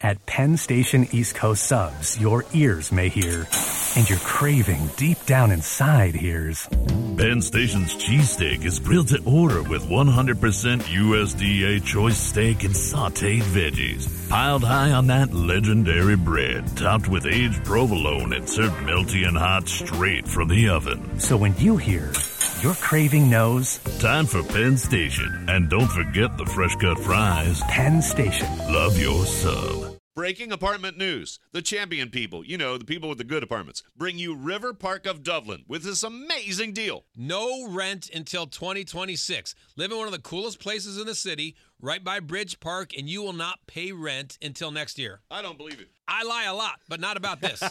At Penn Station East Coast Subs, your ears may hear, and your craving deep down inside hears. Penn Station's cheesesteak is grilled to order with 100% USDA choice steak and sautéed veggies, piled high on that legendary bread, topped with aged provolone and served melty and hot straight from the oven. So when you hear, your craving knows. Time for Penn Station. And don't forget the fresh cut fries. Penn Station. Love your sub. Breaking apartment news. The champion people, the people with the good apartments, bring you River Park of Dublin with this amazing deal. No rent until 2026. Live in one of the coolest places in the city, right by Bridge Park, and you will not pay rent until next year. I don't believe it. I lie a lot, but not about this.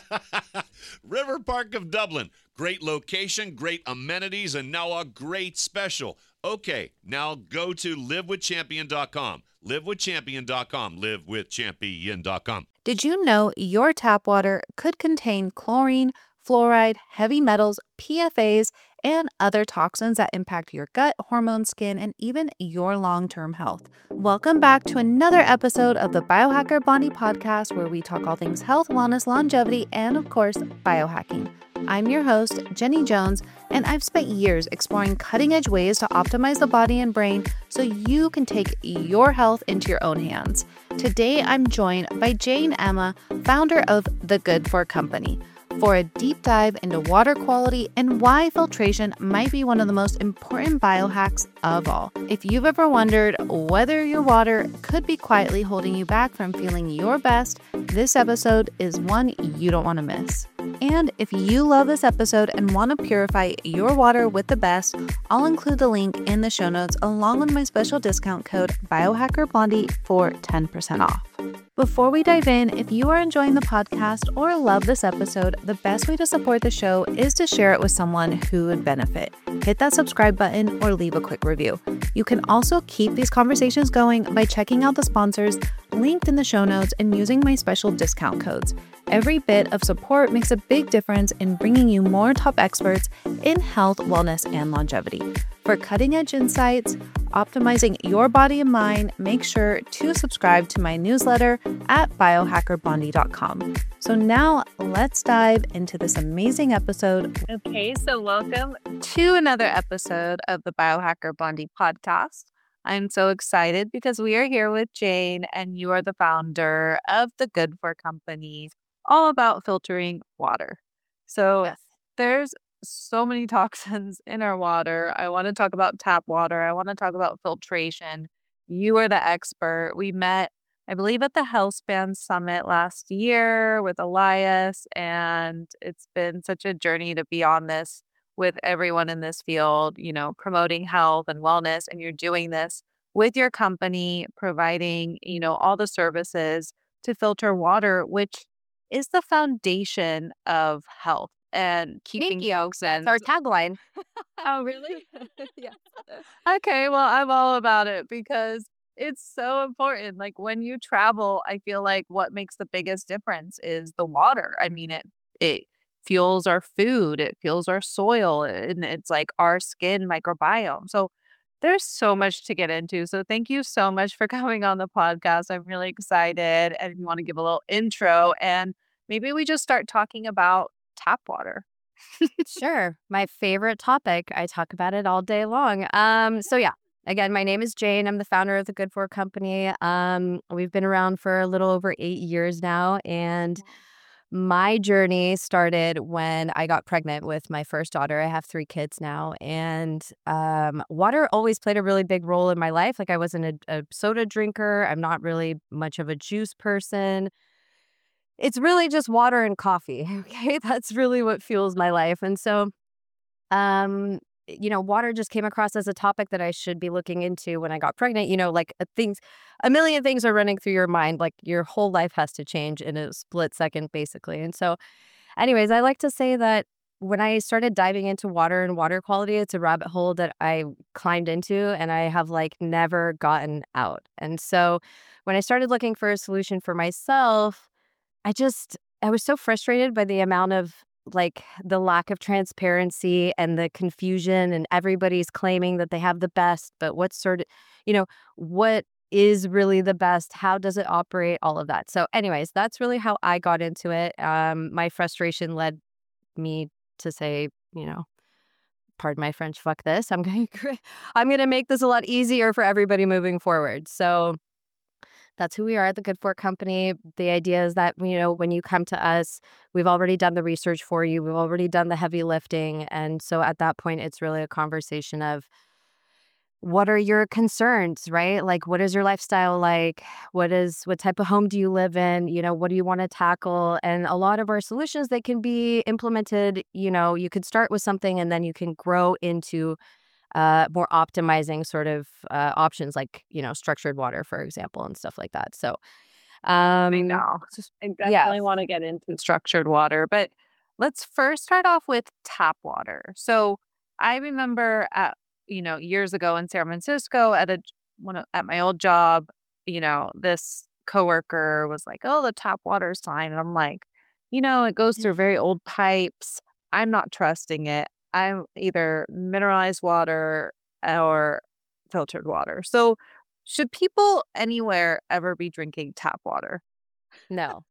River Park of Dublin. Great location, great amenities, and now a great special. Okay, now go to livewithchampion.com. livewithchampion.com. livewithchampion.com. Did you know your tap water could contain chlorine, fluoride, heavy metals, PFAs, and other toxins that impact your gut, hormones, skin, and even your long-term health? Welcome back to another episode of the Biohacker Bondi podcast, where we talk all things health, wellness, longevity, and of course, biohacking. I'm your host, Jenny Jones, and I've spent years exploring cutting-edge ways to optimize the body and brain so you can take your health into your own hands. Today, I'm joined by Jane Emma, founder of The Good For Company, for a deep dive into water quality and why filtration might be one of the most important biohacks of all. If you've ever wondered whether your water could be quietly holding you back from feeling your best, this episode is one you don't want to miss. And if you love this episode and want to purify your water with the best, I'll include the link in the show notes along with my special discount code BiohackerBondi for 10% off. Before we dive in, if you are enjoying the podcast or love this episode, the best way to support the show is to share it with someone who would benefit. Hit that subscribe button or leave a quick review. You can also keep these conversations going by checking out the sponsors linked in the show notes and using my special discount codes. Every bit of support makes a big difference in bringing you more top experts in health, wellness, and longevity. For cutting-edge insights, optimizing your body and mind, make sure to subscribe to my newsletter at biohackerbondi.com. So now let's dive into this amazing episode. Okay, so welcome to another episode of the Biohacker Bondi podcast. I'm so excited because we are here with Jane, and you are the founder of The Good For Company, all about filtering water. So yes, there's so many toxins in our water. I want to talk about tap water. I want to talk about filtration. You are the expert. We met, I believe, at the Healthspan Summit last year with Elias, and it's been such a journey to be on this with everyone in this field, promoting health and wellness. And you're doing this with your company, providing, all the services to filter water, which is the foundation of health and keeping That's our tagline. Oh, really? Yeah. Okay, well, I'm all about it because it's so important. Like when you travel, I feel like what makes the biggest difference is the water. I mean, it fuels our food, it fuels our soil, and it's like our skin microbiome. So there's so much to get into. So thank you so much for coming on the podcast. I'm really excited. And if you want to give a little intro, and maybe we just start talking about tap water. Sure. My favorite topic. I talk about it all day long. So yeah, again, my name is Jane. I'm the founder of The Good For Company. We've been around for a little over 8 years now. And my journey started when I got pregnant with my first daughter. I have 3 kids now. And water always played a really big role in my life. Like I wasn't a soda drinker. I'm not really much of a juice person. It's really just water and coffee. Okay. That's really what fuels my life. And so, water just came across as a topic that I should be looking into when I got pregnant. A million things are running through your mind. Like your whole life has to change in a split second, basically. And so anyways, I like to say that when I started diving into water and water quality, it's a rabbit hole that I climbed into and I have never gotten out. And so when I started looking for a solution for myself, I was so frustrated by the amount of the lack of transparency and the confusion, and everybody's claiming that they have the best, but what is really the best? How does it operate? All of that. So anyways, that's really how I got into it. My frustration led me to say, pardon my French, fuck this. I'm going to make this a lot easier for everybody moving forward. So that's who we are at the Good Fork Company. The idea is that, when you come to us, we've already done the research for you. We've already done the heavy lifting. And so at that point, it's really a conversation of, what are your concerns, right? Like, what is your lifestyle like? What type of home do you live in? What do you want to tackle? And a lot of our solutions, they can be implemented, you could start with something and then you can grow into more optimizing sort of options like, structured water, for example, and stuff like that. So I know. I definitely want to get into structured water, but let's first start off with tap water. So I remember years ago in San Francisco at my old job, this coworker was like, "Oh, the tap water's fine," and I'm like, it goes through very old pipes. I'm not trusting it. I'm either mineralized water or filtered water. So, should people anywhere ever be drinking tap water? No.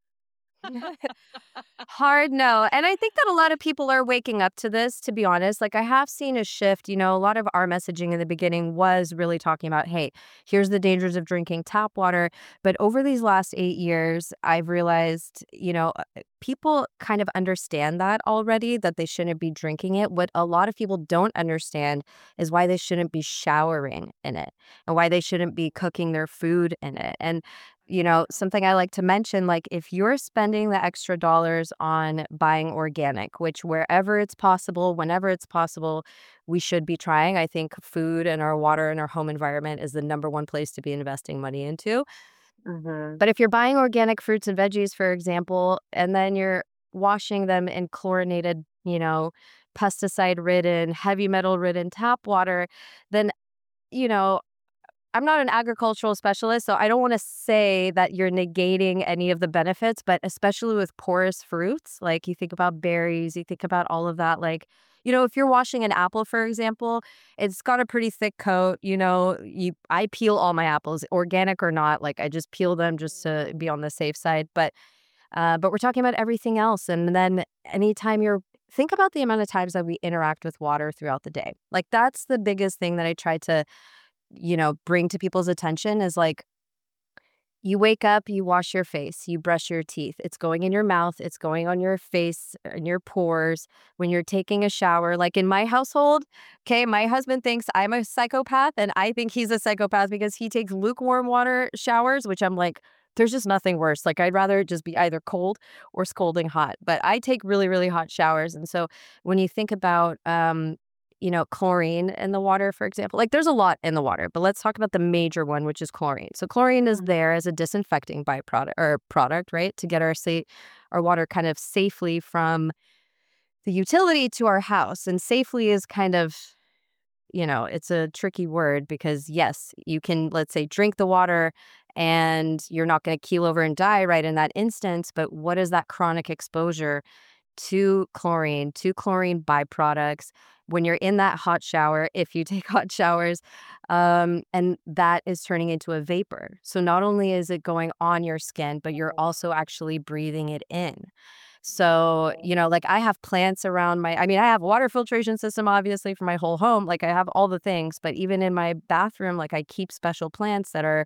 Hard no. And I think that a lot of people are waking up to this, to be honest. Like, I have seen a shift. A lot of our messaging in the beginning was really talking about, hey, here's the dangers of drinking tap water. But over these last 8 years, I've realized, people kind of understand that already, that they shouldn't be drinking it. What a lot of people don't understand is why they shouldn't be showering in it and why they shouldn't be cooking their food in it. And something I like to mention, like, if you're spending the extra dollars on buying organic, which wherever it's possible, whenever it's possible, we should be trying. I think food and our water and our home environment is the number one place to be investing money into. Mm-hmm. But if you're buying organic fruits and veggies, for example, and then you're washing them in chlorinated, pesticide-ridden, heavy metal-ridden tap water, then, I'm not an agricultural specialist, so I don't want to say that you're negating any of the benefits, but especially with porous fruits, like you think about berries, you think about all of that. Like, if you're washing an apple, for example, it's got a pretty thick coat. I peel all my apples, organic or not. Like, I just peel them just to be on the safe side. But we're talking about everything else. And then anytime think about the amount of times that we interact with water throughout the day. Like, that's the biggest thing that I try to bring to people's attention is, like, you wake up, you wash your face, you brush your teeth. It's going in your mouth. It's going on your face and your pores. When you're taking a shower, like in my household, okay, my husband thinks I'm a psychopath and I think he's a psychopath because he takes lukewarm water showers, which I'm like, there's just nothing worse. Like, I'd rather it just be either cold or scalding hot. But I take really, really hot showers. And so when you think about chlorine in the water, for example. Like, there's a lot in the water, but let's talk about the major one, which is chlorine. So chlorine is there as a disinfecting product, right? To get our water kind of safely from the utility to our house. And safely is kind of, it's a tricky word because, yes, you can, let's say, drink the water and you're not going to keel over and die right in that instance. But what is that chronic exposure to chlorine byproducts when you're in that hot shower, if you take hot showers, and that is turning into a vapor. So not only is it going on your skin, but you're also actually breathing it in. So, like, I have plants around I have a water filtration system, obviously, for my whole home. Like, I have all the things, but even in my bathroom, like, I keep special plants that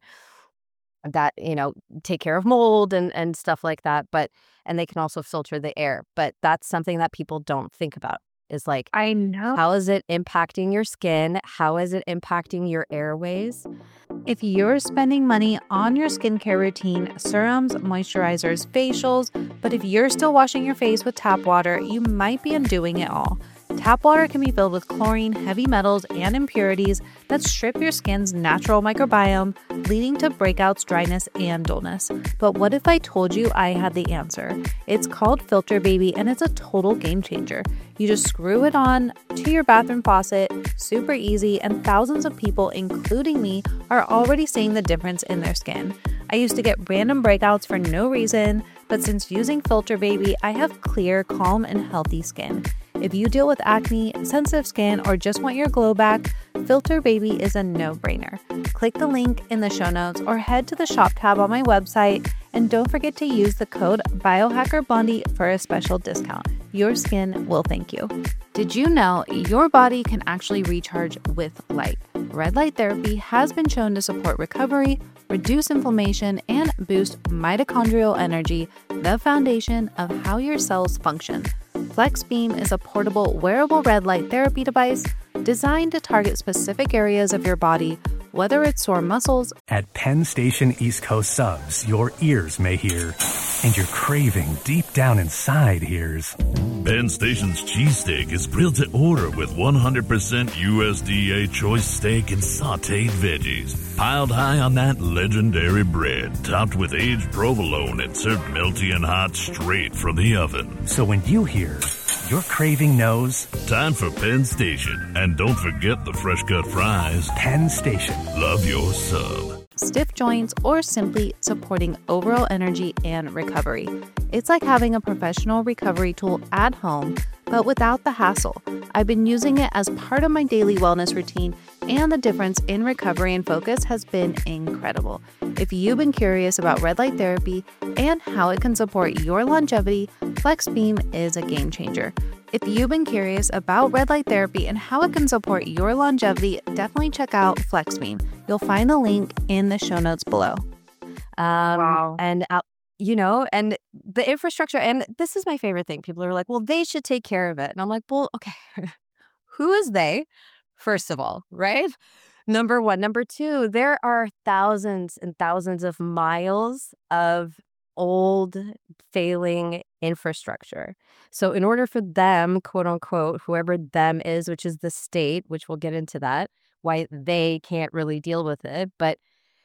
take care of mold and stuff like that. And they can also filter the air. But that's something that people don't think about. Is like, I know. How is it impacting your skin? How is it impacting your airways? If you're spending money on your skincare routine, serums, moisturizers, facials, but if you're still washing your face with tap water, you might be undoing it all. Tap water can be filled with chlorine, heavy metals, and impurities that strip your skin's natural microbiome, leading to breakouts, dryness, and dullness. But what if I told you I had the answer? It's called Filter Baby, and it's a total game changer. You just screw it on to your bathroom faucet, super easy, and thousands of people, including me, are already seeing the difference in their skin. I used to get random breakouts for no reason, but since using Filter Baby, I have clear, calm, and healthy skin. If you deal with acne, sensitive skin, or just want your glow back, Filter Baby is a no-brainer. Click the link in the show notes or head to the shop tab on my website, and don't forget to use the code BiohackerBlondie for a special discount. Your skin will thank you. Did you know your body can actually recharge with light? Red light therapy has been shown to support recovery, reduce inflammation, and boost mitochondrial energy, the foundation of how your cells function. FlexBeam is a portable, wearable red light therapy device designed to target specific areas of your body, whether it's sore muscles. At Penn Station East Coast Subs, your ears may hear, and your craving deep down inside hears. Penn Station's cheesesteak is grilled to order with 100% USDA choice steak and sauteed veggies, piled high on that legendary bread, topped with aged provolone and served melty and hot straight from the oven. So when you hear, your craving knows. Time for Penn Station. And don't forget the fresh cut fries. Penn Station. Love your sub. Stiff joints, or simply supporting overall energy and recovery. It's like having a professional recovery tool at home, but without the hassle. I've been using it as part of my daily wellness routine, and the difference in recovery and focus has been incredible. If you've been curious about red light therapy and how it can support your longevity, FlexBeam is a game changer. If you've been curious about red light therapy and how it can support your longevity, definitely check out FlexBeam. You'll find the link in the show notes below. Wow. And, and the infrastructure, and this is my favorite thing. People are like, well, they should take care of it. And I'm like, well, okay, who is they? First of all, right? Number one. Number two, there are thousands and thousands of miles of old failing infrastructure. So in order for them, quote unquote, whoever them is, which is the state, which we'll get into that, why they can't really deal with it. But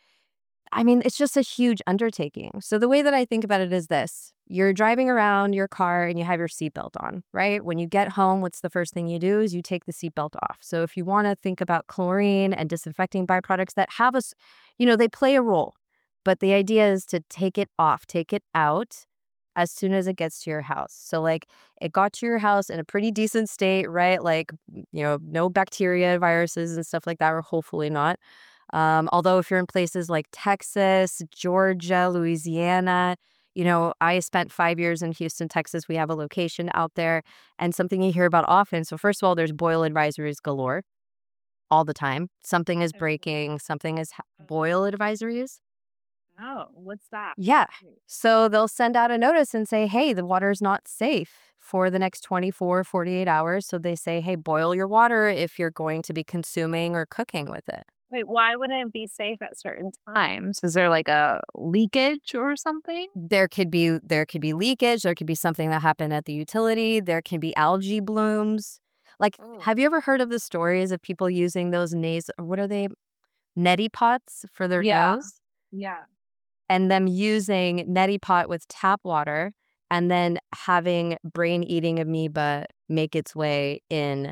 I mean, it's just a huge undertaking. So the way that I think about it is this. You're driving around your car and you have your seatbelt on, right? When you get home, what's the first thing you do is you take the seatbelt off. So if you want to think about chlorine and disinfecting byproducts that have us, they play a role. But the idea is to take it off, take it out as soon as it gets to your house. So like it got to your house in a pretty decent state, right? Like, no bacteria, viruses and stuff like that, or hopefully not. Although if you're in places like Texas, Georgia, Louisiana, I spent 5 years in Houston, Texas. We have a location out there, and something you hear about often. So first of all, there's boil advisories galore all the time. Something is breaking, something is boil advisories. Oh, what's that? Yeah. So they'll send out a notice and say, hey, the water is not safe for the next 24, 48 hours. So they say, hey, boil your water if you're going to be consuming or cooking with it. Wait, why wouldn't it be safe at certain times? Is there like a leakage or something? There could be leakage. There could be something that happened at the utility. There can be algae blooms. Like, have you ever heard of the stories of people using those what are they? Neti pots for their nose? Yeah. And them using neti pot with tap water and then having brain-eating amoeba make its way in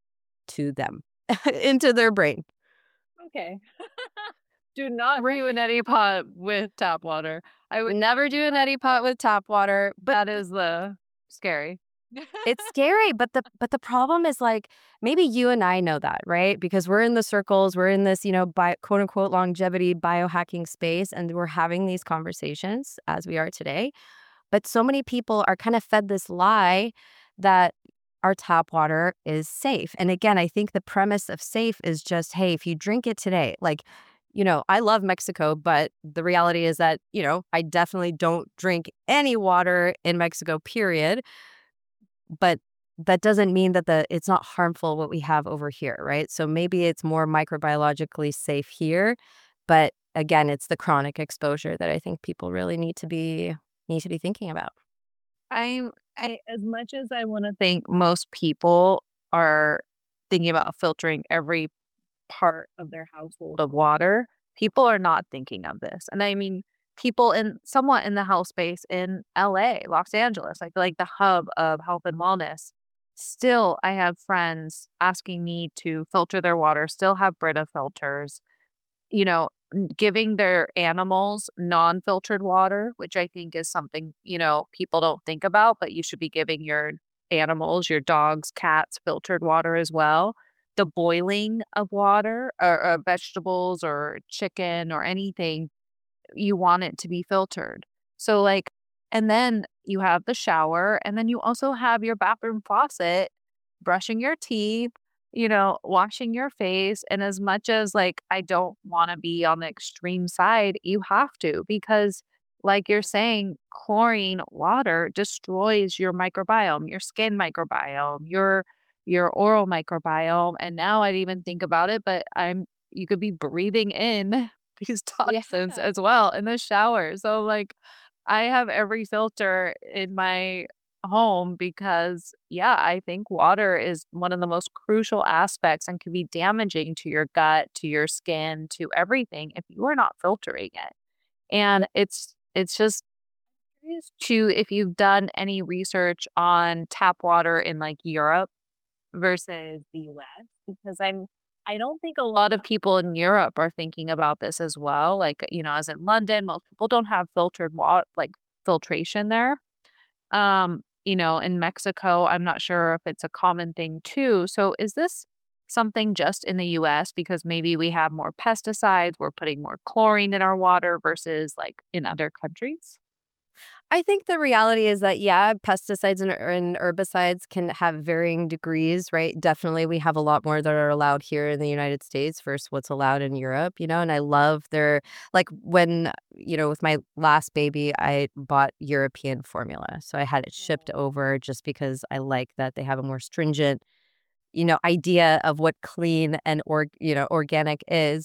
to them, into their brain. Okay. Do not brew a neti pot with tap water. I would never do a neti pot with tap water, but that is scary. It's scary, but the problem is, like, maybe you and I know that, right? Because we're in the circles, we're in this, quote unquote longevity biohacking space, and we're having these conversations as we are today. But so many people are kind of fed this lie that our tap water is safe. And again, I think the premise of safe is just, hey, if you drink it today, like, I love Mexico, but the reality is that, I definitely don't drink any water in Mexico, period. But that doesn't mean that it's not harmful what we have over here, right? So maybe it's more microbiologically safe here, but again, it's the chronic exposure that I think people really need to be thinking about. I as much as I want to think most people are thinking about filtering every part of their household of water, people are not thinking of this. And I mean, people somewhat in the health space in LA, Los Angeles, I feel like the hub of health and wellness. Still, I have friends asking me to filter their water, still have Brita filters, giving their animals non-filtered water, which I think is something, people don't think about, but you should be giving your animals, your dogs, cats, filtered water as well. the boiling of water or vegetables or chicken or anything, you want it to be filtered. So like, and then you have the shower, and then you also have your bathroom faucet, brushing your teeth, washing your face. And as much as like, I don't want to be on the extreme side, you have to, because like you're saying, chlorine water destroys your microbiome, your skin microbiome, your oral microbiome. And now I'd even think about it, but you could be breathing in these toxins Yeah. as well in the shower. So like I have every filter in my home because I think water is one of the most crucial aspects and can be damaging to your gut, to your skin, to everything if you are not filtering it. And it's just curious to if you've done any research on tap water in like Europe versus the US, because I don't think a lot of people in Europe are thinking about this as well. Like, as in London, most people don't have filtered water, like filtration there. In Mexico, I'm not sure if it's a common thing too. So is this something just in the US because maybe we have more pesticides, we're putting more chlorine in our water versus like in other countries? I think the reality is that, yeah, pesticides and herbicides can have varying degrees, right? Definitely, we have a lot more that are allowed here in the United States versus what's allowed in Europe, and I love like when, with my last baby, I bought European formula. So I had it shipped over just because I like that they have a more stringent, idea of what clean and organic is.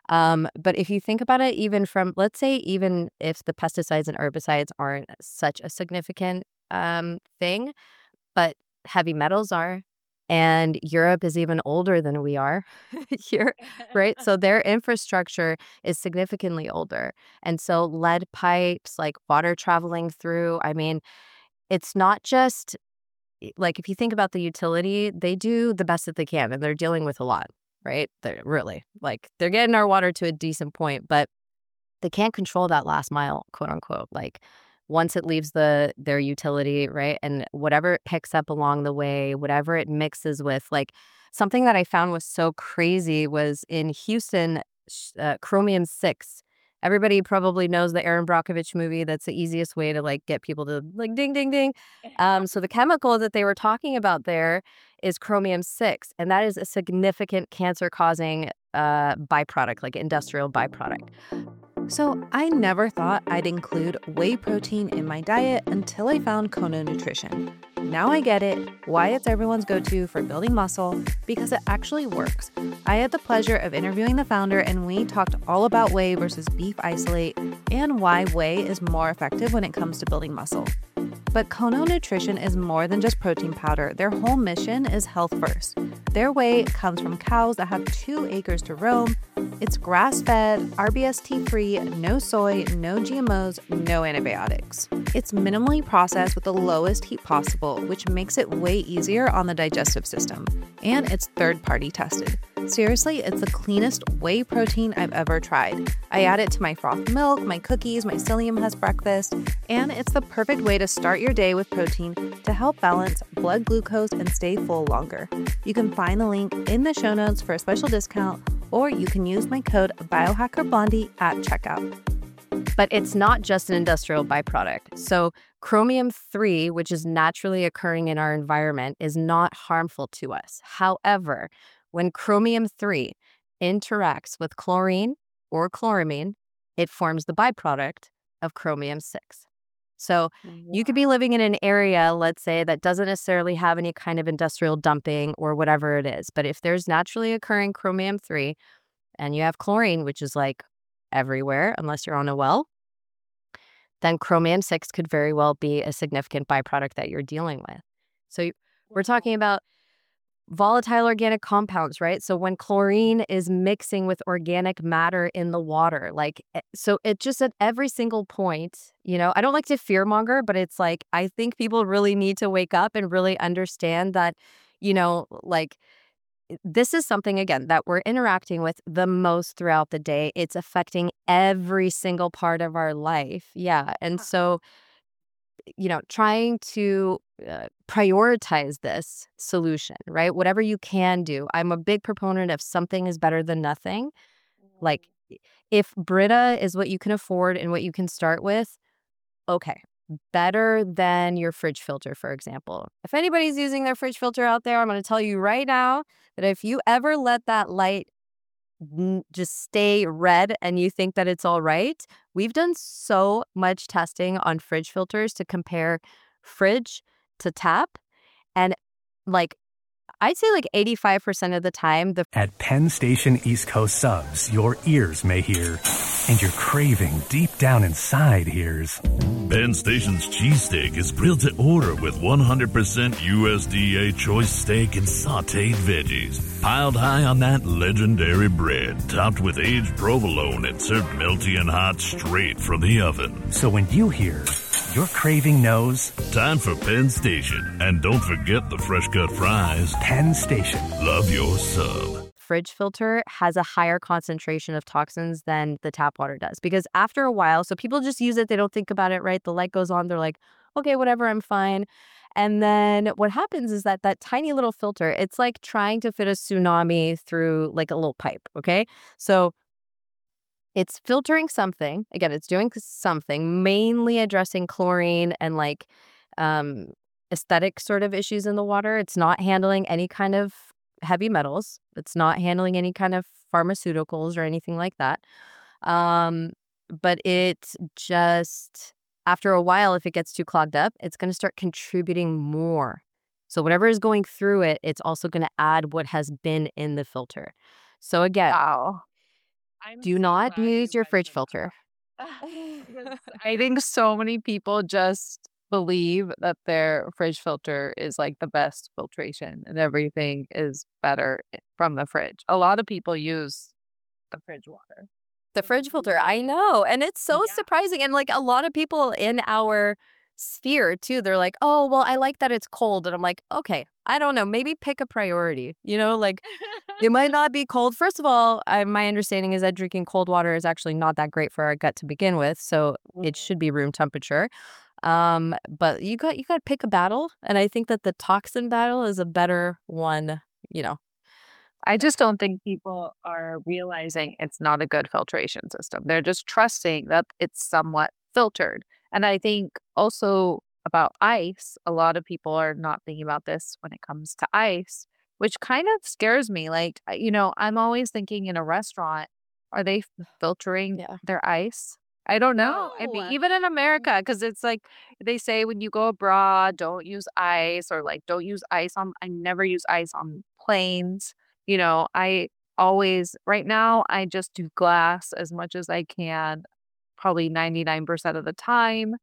But if you think about it, even from, let's say, even if the pesticides and herbicides aren't such a significant thing, but heavy metals are, and Europe is even older than we are here, right? So their infrastructure is significantly older. And so lead pipes, like water traveling through, I mean, it's not just like if you think about the utility, they do the best that they can and they're dealing with a lot, right? They're really like they're getting our water to a decent point, but they can't control that last mile, quote unquote. Like once it leaves their utility, right? And whatever it picks up along the way, whatever it mixes with, like something that I found was so crazy was in Houston, chromium 6. Everybody probably knows the Aaron Brockovich movie. That's the easiest way to like get people to like ding ding ding. So the chemical that they were talking about there is chromium 6, and that is a significant cancer causing byproduct, like industrial byproduct. So I never thought I'd include whey protein in my diet until I found Kono Nutrition. Now I get it, why it's everyone's go-to for building muscle, because it actually works. I had the pleasure of interviewing the founder, and we talked all about whey versus beef isolate and why whey is more effective when it comes to building muscle. But Kono Nutrition is more than just protein powder. Their whole mission is health first. Their whey comes from cows that have 2 acres to roam. It's grass-fed, RBST-free, no soy, no GMOs, no antibiotics. It's minimally processed with the lowest heat possible, which makes it way easier on the digestive system. And it's third-party tested. Seriously, it's the cleanest whey protein I've ever tried. I add it to my froth milk, my cookies, my Psyllium Husk breakfast, and it's the perfect way to start your day with protein to help balance blood glucose and stay full longer. You can find the link in the show notes for a special discount, or you can use my code BiohackerBlondie at checkout. But it's not just an industrial byproduct. So chromium 3, which is naturally occurring in our environment, is not harmful to us. However, when chromium 3 interacts with chlorine or chloramine, it forms the byproduct of chromium 6. So you could be living in an area, let's say, that doesn't necessarily have any kind of industrial dumping or whatever it is. But if there's naturally occurring chromium 3 and you have chlorine, which is like everywhere unless you're on a well, then chromium 6 could very well be a significant byproduct that you're dealing with. So we're talking about volatile organic compounds, right? So when chlorine is mixing with organic matter in the water, so it just at every single point, I don't like to fearmonger, but it's like, I think people really need to wake up and really understand that, this is something, again, that we're interacting with the most throughout the day. It's affecting every single part of our life. Yeah. And so trying to prioritize this solution, right? Whatever you can do. I'm a big proponent of something is better than nothing. Like if Brita is what you can afford and what you can start with, okay, better than your fridge filter, for example. If anybody's using their fridge filter out there, I'm going to tell you right now that if you ever let that light just stay red and you think that it's all right, we've done so much testing on fridge filters to compare fridge to tap. And I'd say 85% of the time, At Penn Station East Coast Subs, your ears may hear, and your craving deep down inside hears. Penn Station's cheesesteak is grilled to order with 100% USDA choice steak and sautéed veggies. Piled high on that legendary bread, topped with aged provolone and served melty and hot straight from the oven. So when you hear, your craving knows. Time for Penn Station. And don't forget the fresh cut fries. Penn Station. Love your sub. fridge filter has a higher concentration of toxins than the tap water does. Because after a while, so people just use it, they don't think about it, right? The light goes on, they're like, okay, whatever, I'm fine. And then what happens is that tiny little filter, it's like trying to fit a tsunami through a little pipe, okay? So it's filtering something. Again, it's doing something, mainly addressing chlorine and aesthetic sort of issues in the water. It's not handling any kind of heavy metals. It's not handling any kind of pharmaceuticals or anything like that. But it just, after a while, if it gets too clogged up, it's going to start contributing more. So whatever is going through it, it's also going to add what has been in the filter. So again, Wow. do not use your fridge filter. I think so many people just believe that their fridge filter is the best filtration and everything is better from the fridge. A lot of people use the fridge water. The fridge filter, I know. And it's so surprising. And a lot of people in our sphere too, they're like, oh, well, I like that it's cold. And I'm like, okay, I don't know, maybe pick a priority. It might not be cold. First of all, my understanding is that drinking cold water is actually not that great for our gut to begin with. So it should be room temperature. But you got to pick a battle. And I think that the toxin battle is a better one, I just don't think people are realizing it's not a good filtration system. They're just trusting that it's somewhat filtered. And I think also about ice, a lot of people are not thinking about this when it comes to ice, which kind of scares me. I'm always thinking in a restaurant, are they filtering their ice? I don't know. I mean, even in America, because it's they say when you go abroad, don't use ice or don't use ice I never use ice on planes. I always, right now, I just do glass as much as I can, probably 99% of the time.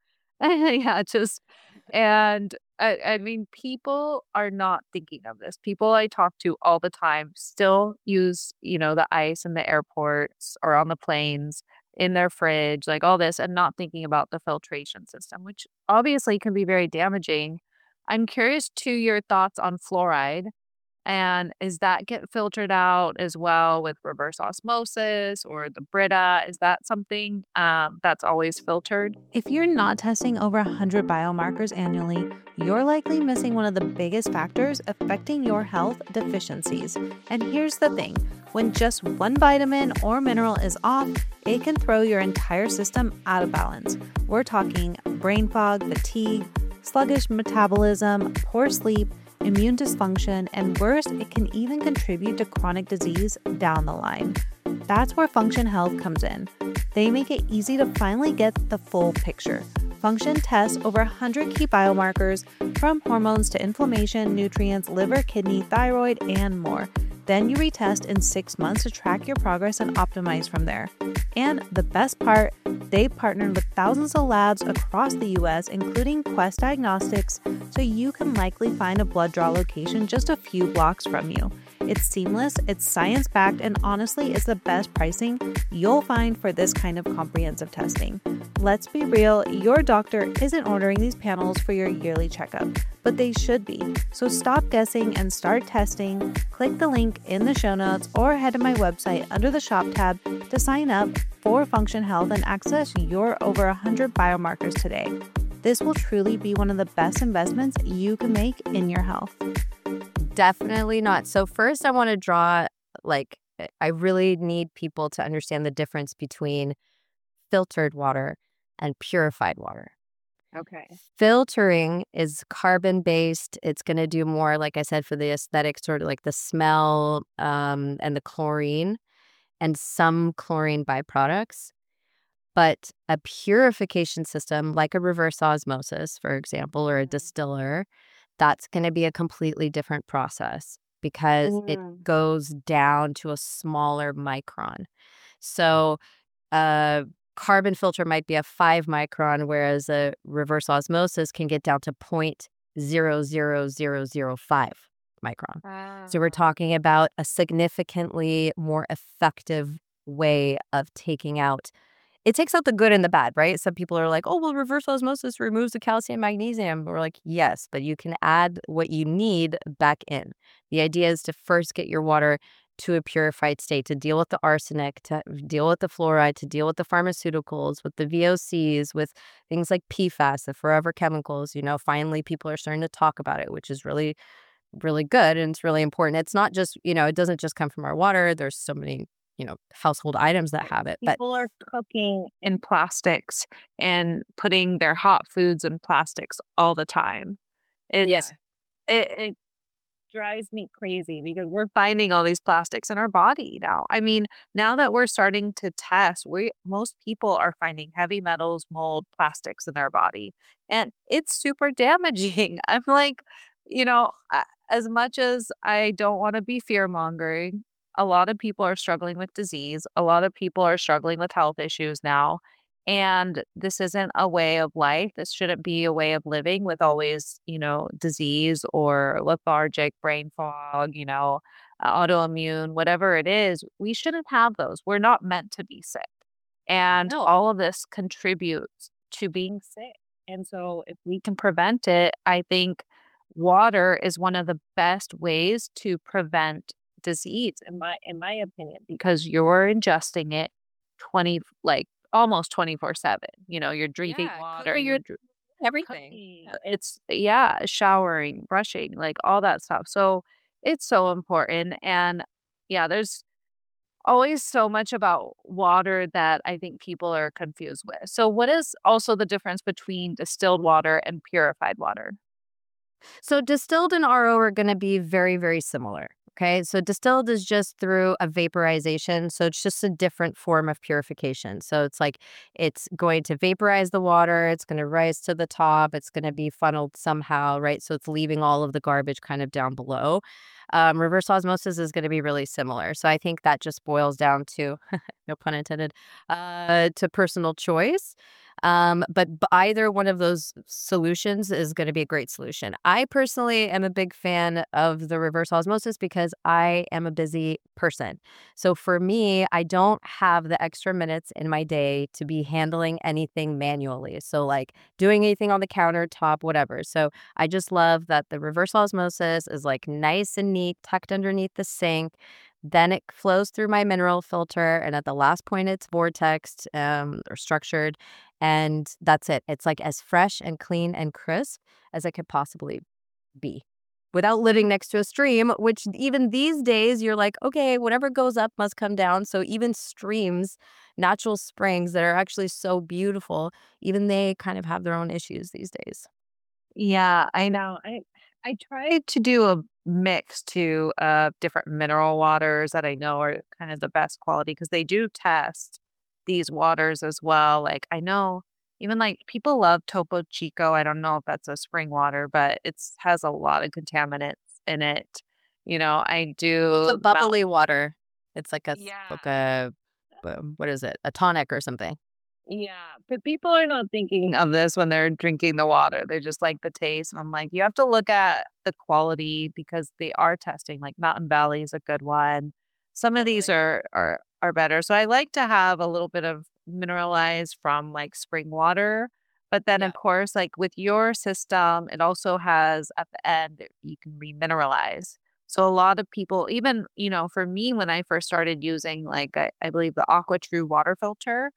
And I mean, people are not thinking of this. People I talk to all the time still use, the ice in the airports or on the planes, in their fridge, all this, and not thinking about the filtration system, which obviously can be very damaging. I'm curious to your thoughts on fluoride. And is that get filtered out as well with reverse osmosis or the Brita? Is that something that's always filtered? If you're not testing over 100 biomarkers annually, you're likely missing one of the biggest factors affecting your health: deficiencies. And here's the thing. When just one vitamin or mineral is off, it can throw your entire system out of balance. We're talking brain fog, fatigue, sluggish metabolism, poor sleep, immune dysfunction, and worse, it can even contribute to chronic disease down the line. That's where Function Health comes in. They make it easy to finally get the full picture. Function tests over 100 key biomarkers, from hormones to inflammation, nutrients, liver, kidney, thyroid, and more. Then you retest in 6 months to track your progress and optimize from there. And the best part, they've partnered with thousands of labs across the US, including Quest Diagnostics, so you can likely find a blood draw location just a few blocks from you. It's seamless, it's science-backed, and honestly, it's the best pricing you'll find for this kind of comprehensive testing. Let's be real, your doctor isn't ordering these panels for your yearly checkup, but they should be. So stop guessing and start testing. Click the link in the show notes or head to my website under the shop tab to sign up for Function Health and access your over 100 biomarkers today. This will truly be one of the best investments you can make in your health. Definitely not. So first I want to draw, I really need people to understand the difference between filtered water and purified water. Okay. Filtering is carbon-based. It's going to do more, like I said, for the aesthetic, sort of like the smell, and the chlorine and some chlorine byproducts. But a purification system, like a reverse osmosis, for example, or a distiller, that's going to be a completely different process because it goes down to a smaller micron. So a carbon filter might be a 5 micron, whereas a reverse osmosis can get down to 0.00005 micron. So we're talking about a significantly more effective way of taking out. It takes out the good and the bad, right? Some people are like, oh, well, reverse osmosis removes the calcium, magnesium. We're like, yes, but you can add what you need back in. The idea is to first get your water to a purified state, to deal with the arsenic, to deal with the fluoride, to deal with the pharmaceuticals, with the VOCs, with things like PFAS, the forever chemicals. Finally, people are starting to talk about it, which is really, really good. And it's really important. It's not just, it doesn't just come from our water. There's so many household items that have it. But People are cooking in plastics and putting their hot foods in plastics all the time. It drives me crazy because we're finding all these plastics in our body now. I mean, now that we're starting to test, most people are finding heavy metals, mold, plastics in their body, and it's super damaging. I'm like, as much as I don't want to be fear mongering, a lot of people are struggling with disease. A lot of people are struggling with health issues now. And this isn't a way of life. This shouldn't be a way of living with always, disease or lethargic brain fog, autoimmune, whatever it is. We shouldn't have those. We're not meant to be sick. And No. all of this contributes to being sick. And so if we can prevent it, I think water is one of the best ways to prevent disease in my opinion, because you're ingesting it 24/7. You're drinking water, cooking you're everything. cooking, it's showering, brushing, like all that stuff. So it's so important. And there's always so much about water that I think people are confused with. So what is also the difference between distilled water and purified water? So distilled and RO are going to be very, very similar. Okay, so distilled is just through a vaporization. So it's just a different form of purification. So it's going to vaporize the water. It's going to rise to the top. It's going to be funneled somehow, right? So it's leaving all of the garbage kind of down below. Reverse osmosis is going to be really similar. So I think that just boils down to, no pun intended, to personal choice. But either one of those solutions is going to be a great solution. I personally am a big fan of the reverse osmosis because I am a busy person. So for me, I don't have the extra minutes in my day to be handling anything manually. So like doing anything on the countertop, whatever. So I just love that the reverse osmosis is like nice and neat, tucked underneath the sink. Then it flows through my mineral filter, and at the last point, it's vortexed or structured, and that's it. It's like as fresh and clean and crisp as it could possibly be without living next to a stream, which even these days, you're like, okay, whatever goes up must come down. So even streams, natural springs that are actually so beautiful, even they kind of have their own issues these days. Yeah, I know. I tried to do a mix to different mineral waters that I know are kind of the best quality because they do test these waters as well. Like I know even like people love Topo Chico. I don't know if that's a spring water, but it's has a lot of contaminants in it. I It's a do bubbly water. It's like yeah. like a what is it? A tonic or something. Yeah, but people are not thinking of this when they're drinking the water. They just like the taste. And I'm like, you have to look at the quality because they are testing. Like Mountain Valley is a good one. Some of these Totally. are better. So I like to have a little bit of mineralized from like spring water. But then Yeah. of course, like with your system, it also has at the end you can remineralize. So a lot of people, even, for me, when I first started using like I believe the Aqua True water filter.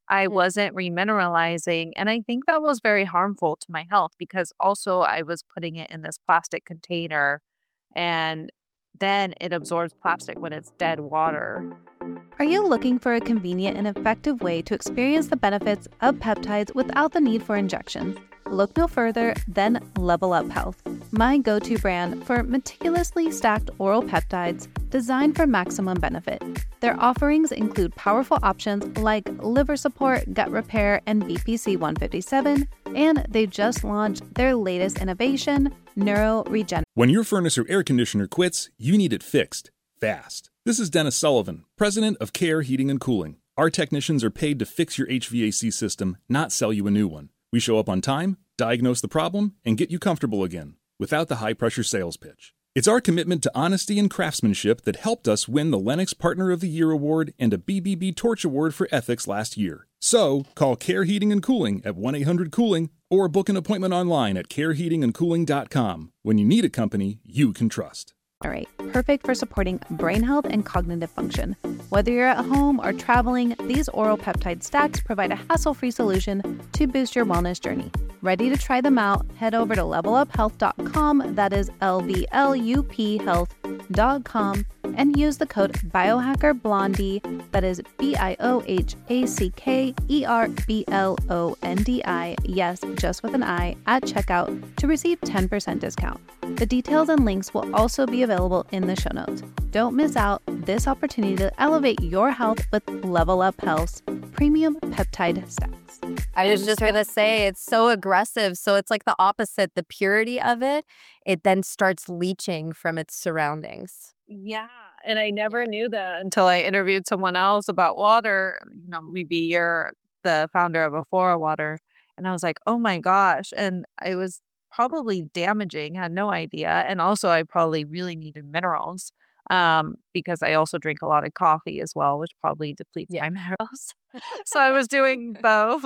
I wasn't remineralizing. And I think that was very harmful to my health because also I was putting it in this plastic container and then it absorbs plastic when it's dead water. Are you looking for a convenient and effective way to experience the benefits of peptides without the need for injections? Look no further than Level Up Health, my go-to brand for meticulously stacked oral peptides designed for maximum benefit. Their offerings include powerful options like liver support, gut repair, and BPC 157, and they just launched their latest innovation, NeuroRegen. When your furnace or air conditioner quits, you need it fixed, fast. This is Dennis Sullivan, president of Care Heating and Cooling. Our technicians are paid to fix your HVAC system, not sell you a new one. We show up on time, diagnose the problem, and get you comfortable again, without the high-pressure sales pitch. It's our commitment to honesty and craftsmanship that helped us win the Lennox Partner of the Year Award and a BBB Torch Award for Ethics last year. So, call Care Heating and Cooling at 1-800-COOLING or book an appointment online at careheatingandcooling.com. When you need a company you can trust. All right, perfect for supporting brain health and cognitive function. Whether you're at home or traveling, these oral peptide stacks provide a hassle-free solution to boost your wellness journey. Ready to try them out? Head over to leveluphealth.com, that is LVLUP health.com, and use the code BiohackerBlondie, that is BiohackerBlondie, yes, just with an I, at checkout to receive 10% discount. The details and links will also be available in the show notes. Don't miss out this opportunity to elevate your health with Level Up Health's premium peptide stacks. I was just going to say, it's so aggressive. So it's like the opposite, the purity of it, it then starts leaching from its surroundings. Yeah. And I never knew that until I interviewed someone else about water. Maybe you're the founder of Afora Water. And I was like, oh my gosh. And I was probably damaging, had no idea. And also I probably really needed minerals because I also drink a lot of coffee as well, which probably depletes my minerals. So I was doing both,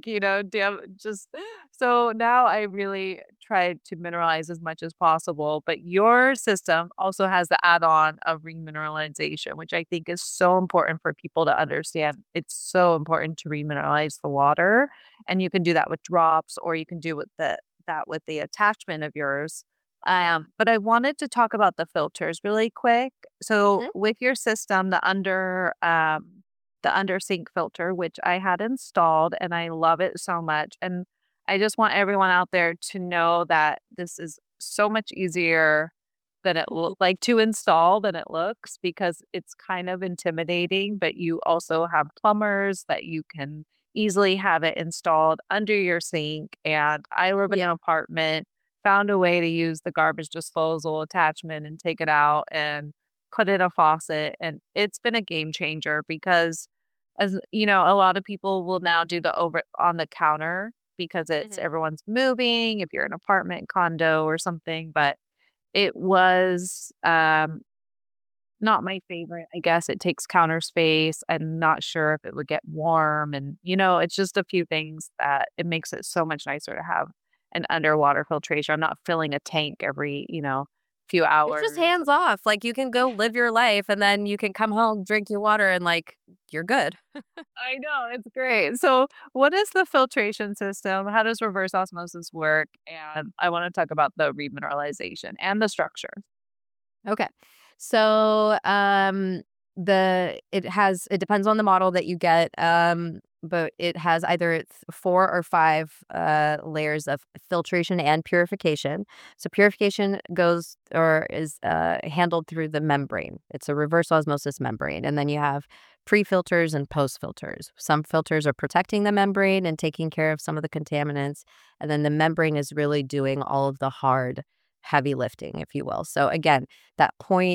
so now I really try to mineralize as much as possible. But your system also has the add-on of remineralization, which I think is so important for people to understand. It's so important to remineralize the water. And you can do that with drops, or you can do with that with the attachment of yours. But I wanted to talk about the filters really quick. So with your system, the under sink filter, which I had installed, and I love it so much. And I just want everyone out there to know that this is so much easier than it to install than it looks, because it's kind of intimidating, but you also have plumbers that you can easily have it installed under your sink. And I live in an apartment, found a way to use the garbage disposal attachment and take it out and put in a faucet. And it's been a game changer because, as you know, a lot of people will now do the over on the counter because it's everyone's moving, if you're an apartment, condo or something. But it was not my favorite. I guess it takes counter space. I'm not sure if it would get warm. And, it's just a few things that it makes it so much nicer to have an underwater filtration. I'm not filling a tank every, few hours. It's just hands off. Like, you can go live your life and then you can come home, drink your water, and you're good. I know. It's great. So what is the filtration system? How does reverse osmosis work? And I want to talk about the remineralization and the structure. Okay. So it depends on the model that you get, but it has either 4 or 5 layers of filtration and purification. So purification is handled through the membrane. It's a reverse osmosis membrane. And then you have pre-filters and post-filters. Some filters are protecting the membrane and taking care of some of the contaminants. And then the membrane is really doing all of the hard, heavy lifting, if you will. So again, that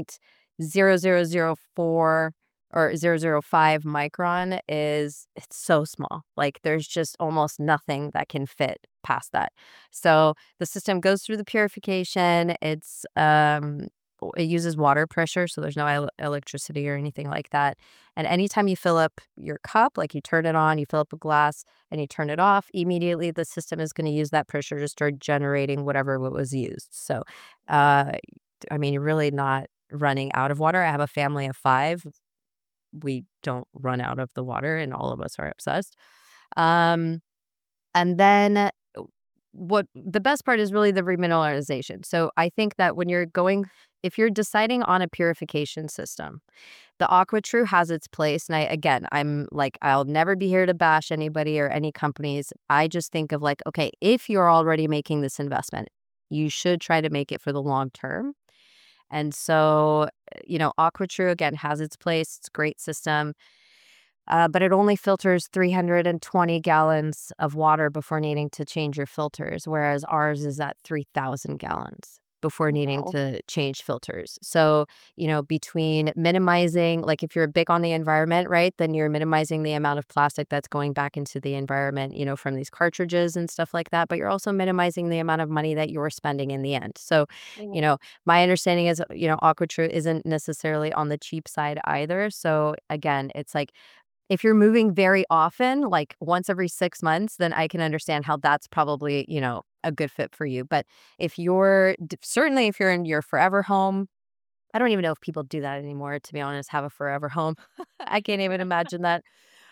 0.0004 or 0.005 micron it's so small. There's just almost nothing that can fit past that. So the system goes through the purification. It uses water pressure, so there's no electricity or anything like that. And anytime you fill up your cup, you turn it on, you fill up a glass, and you turn it off, immediately the system is going to use that pressure to start generating whatever was used. So, you're really not running out of water. I have a family of 5. We don't run out of the water, and all of us are obsessed. And then what the best part is really the remineralization. So I think that if you're deciding on a purification system, the AquaTrue has its place. And I'm like, I'll never be here to bash anybody or any companies. I just think of like, okay, if you're already making this investment, you should try to make it for the long term. And so, AquaTrue, again, has its place. It's a great system. But it only filters 320 gallons of water before needing to change your filters, whereas ours is at 3,000 gallons before needing to change filters. So, between minimizing, like if you're big on the environment, right, then you're minimizing the amount of plastic that's going back into the environment, from these cartridges and stuff like that. But you're also minimizing the amount of money that you're spending in the end. So, my understanding is, AquaTrue isn't necessarily on the cheap side either. So again, it's like, if you're moving very often, like once every 6 months, then I can understand how that's probably, a good fit for you. But certainly if you're in your forever home, I don't even know if people do that anymore, to be honest, have a forever home. I can't even imagine that.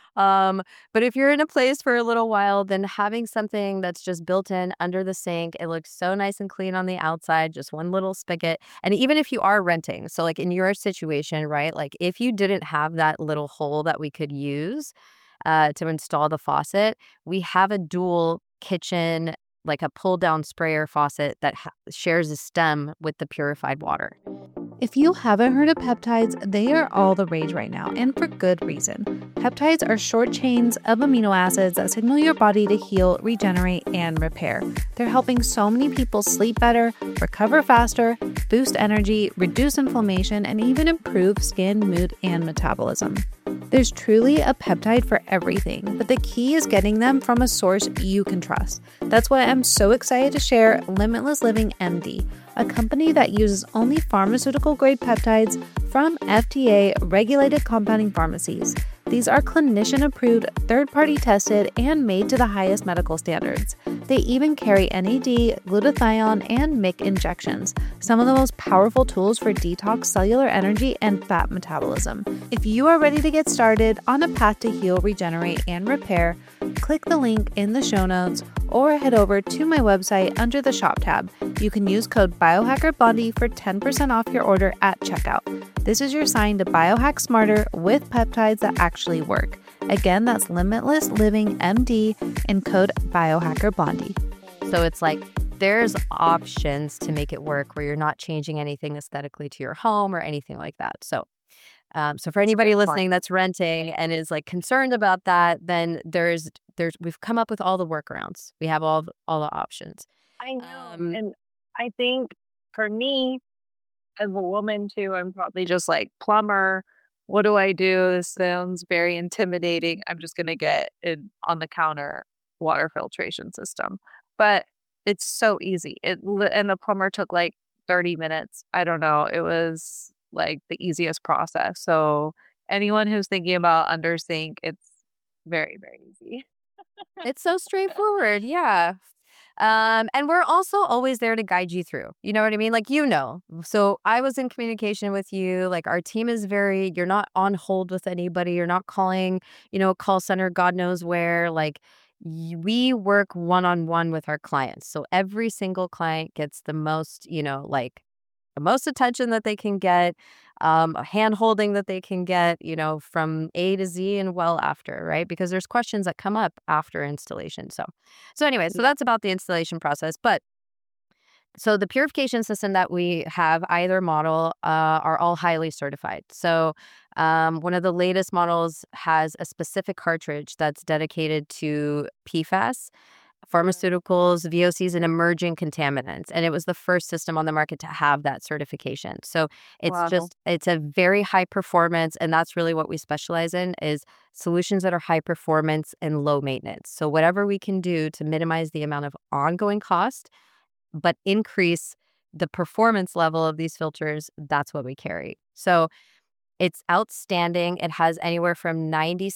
But if you're in a place for a little while, then having something that's just built in under the sink, it looks so nice and clean on the outside, just one little spigot. And even if you are renting, so like in your situation, right, like if you didn't have that little hole that we could use to install the faucet, we have a dual kitchen, like a pull down sprayer faucet that shares a stem with the purified water. If you haven't heard of peptides, they are all the rage right now, and for good reason. Peptides are short chains of amino acids that signal your body to heal, regenerate, and repair. They're helping so many people sleep better, recover faster, boost energy, reduce inflammation, and even improve skin, mood, and metabolism. There's truly a peptide for everything, but the key is getting them from a source you can trust. That's why I'm so excited to share Limitless Living MD, a company that uses only pharmaceutical-grade peptides from FDA-regulated compounding pharmacies. These are clinician-approved, third-party tested, and made to the highest medical standards. They even carry NAD, glutathione, and MIC injections, some of the most powerful tools for detox cellular energy and fat metabolism. If you are ready to get started on a path to heal, regenerate, and repair, click the link in the show notes or head over to my website under the shop tab. You can use code BiohackerBondi for 10% off your order at checkout. This is your sign to biohack smarter with peptides that actually work. Again, that's Limitless Living MD and code BiohackerBondi. So it's like there's options to make it work where you're not changing anything aesthetically to your home or anything like that. So for anybody listening that's renting and is like concerned about that, then we've come up with all the workarounds. We have all the options. I know. And I think for me, as a woman too, I'm probably just like, plumber, what do I do? This sounds very intimidating. I'm just going to get an on the counter water filtration system. But it's so easy. And the plumber took like 30 minutes. I don't know. It was like the easiest process. So anyone who's thinking about under sink, it's very, very easy. It's so straightforward. Yeah. And we're also always there to guide you through. You know what I mean? Like, so I was in communication with you. Like, our team is you're not on hold with anybody. You're not calling, a call center, God knows where. Like, we work one-on-one with our clients. So every single client gets the most, the most attention that they can get, hand holding that they can get, from A to Z and well after, right? Because there's questions that come up after installation. So anyway, so that's about the installation process. But so the purification system that we have, either model, are all highly certified. So one of the latest models has a specific cartridge that's dedicated to PFAS, pharmaceuticals, VOCs, and emerging contaminants. And it was the first system on the market to have that certification. So it's a very high performance. And that's really what we specialize in, is solutions that are high performance and low maintenance. So whatever we can do to minimize the amount of ongoing cost, but increase the performance level of these filters, that's what we carry. So it's outstanding. It has anywhere from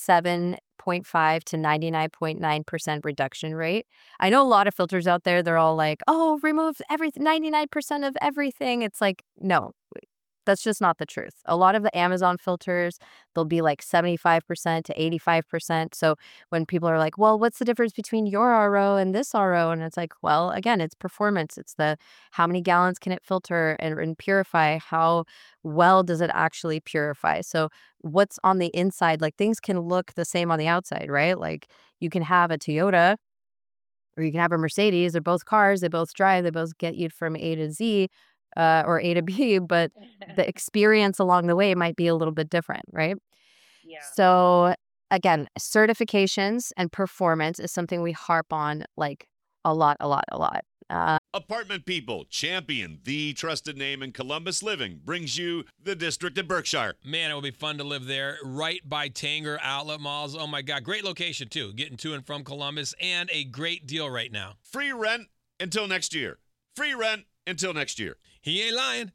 97.5 to 99.9% reduction rate. I know a lot of filters out there, they're all like, oh, remove everything, 99% of everything. It's like, no, That's just not the truth. A lot of the Amazon filters, they'll be like 75% to 85%. So when people are like, well, what's the difference between your RO and this RO? And it's like, well, again, it's performance. It's the how many gallons can it filter and purify? How well does it actually purify? So what's on the inside, like things can look the same on the outside, right? Like you can have a Toyota or you can have a Mercedes. They're both cars. They both drive. They both get you from A to Z or A to B, but the experience along the way might be a little bit different, right? Yeah. So again, certifications and performance is something we harp on like a lot. Apartment People, Champion, the trusted name in Columbus living, brings you the District of Berkshire. Man, it will be fun to live there, right by Tanger Outlet Malls. Oh my God, great location too, getting to and from Columbus, and a great deal right now. Free rent until next year. Free rent until next year. He ain't lying.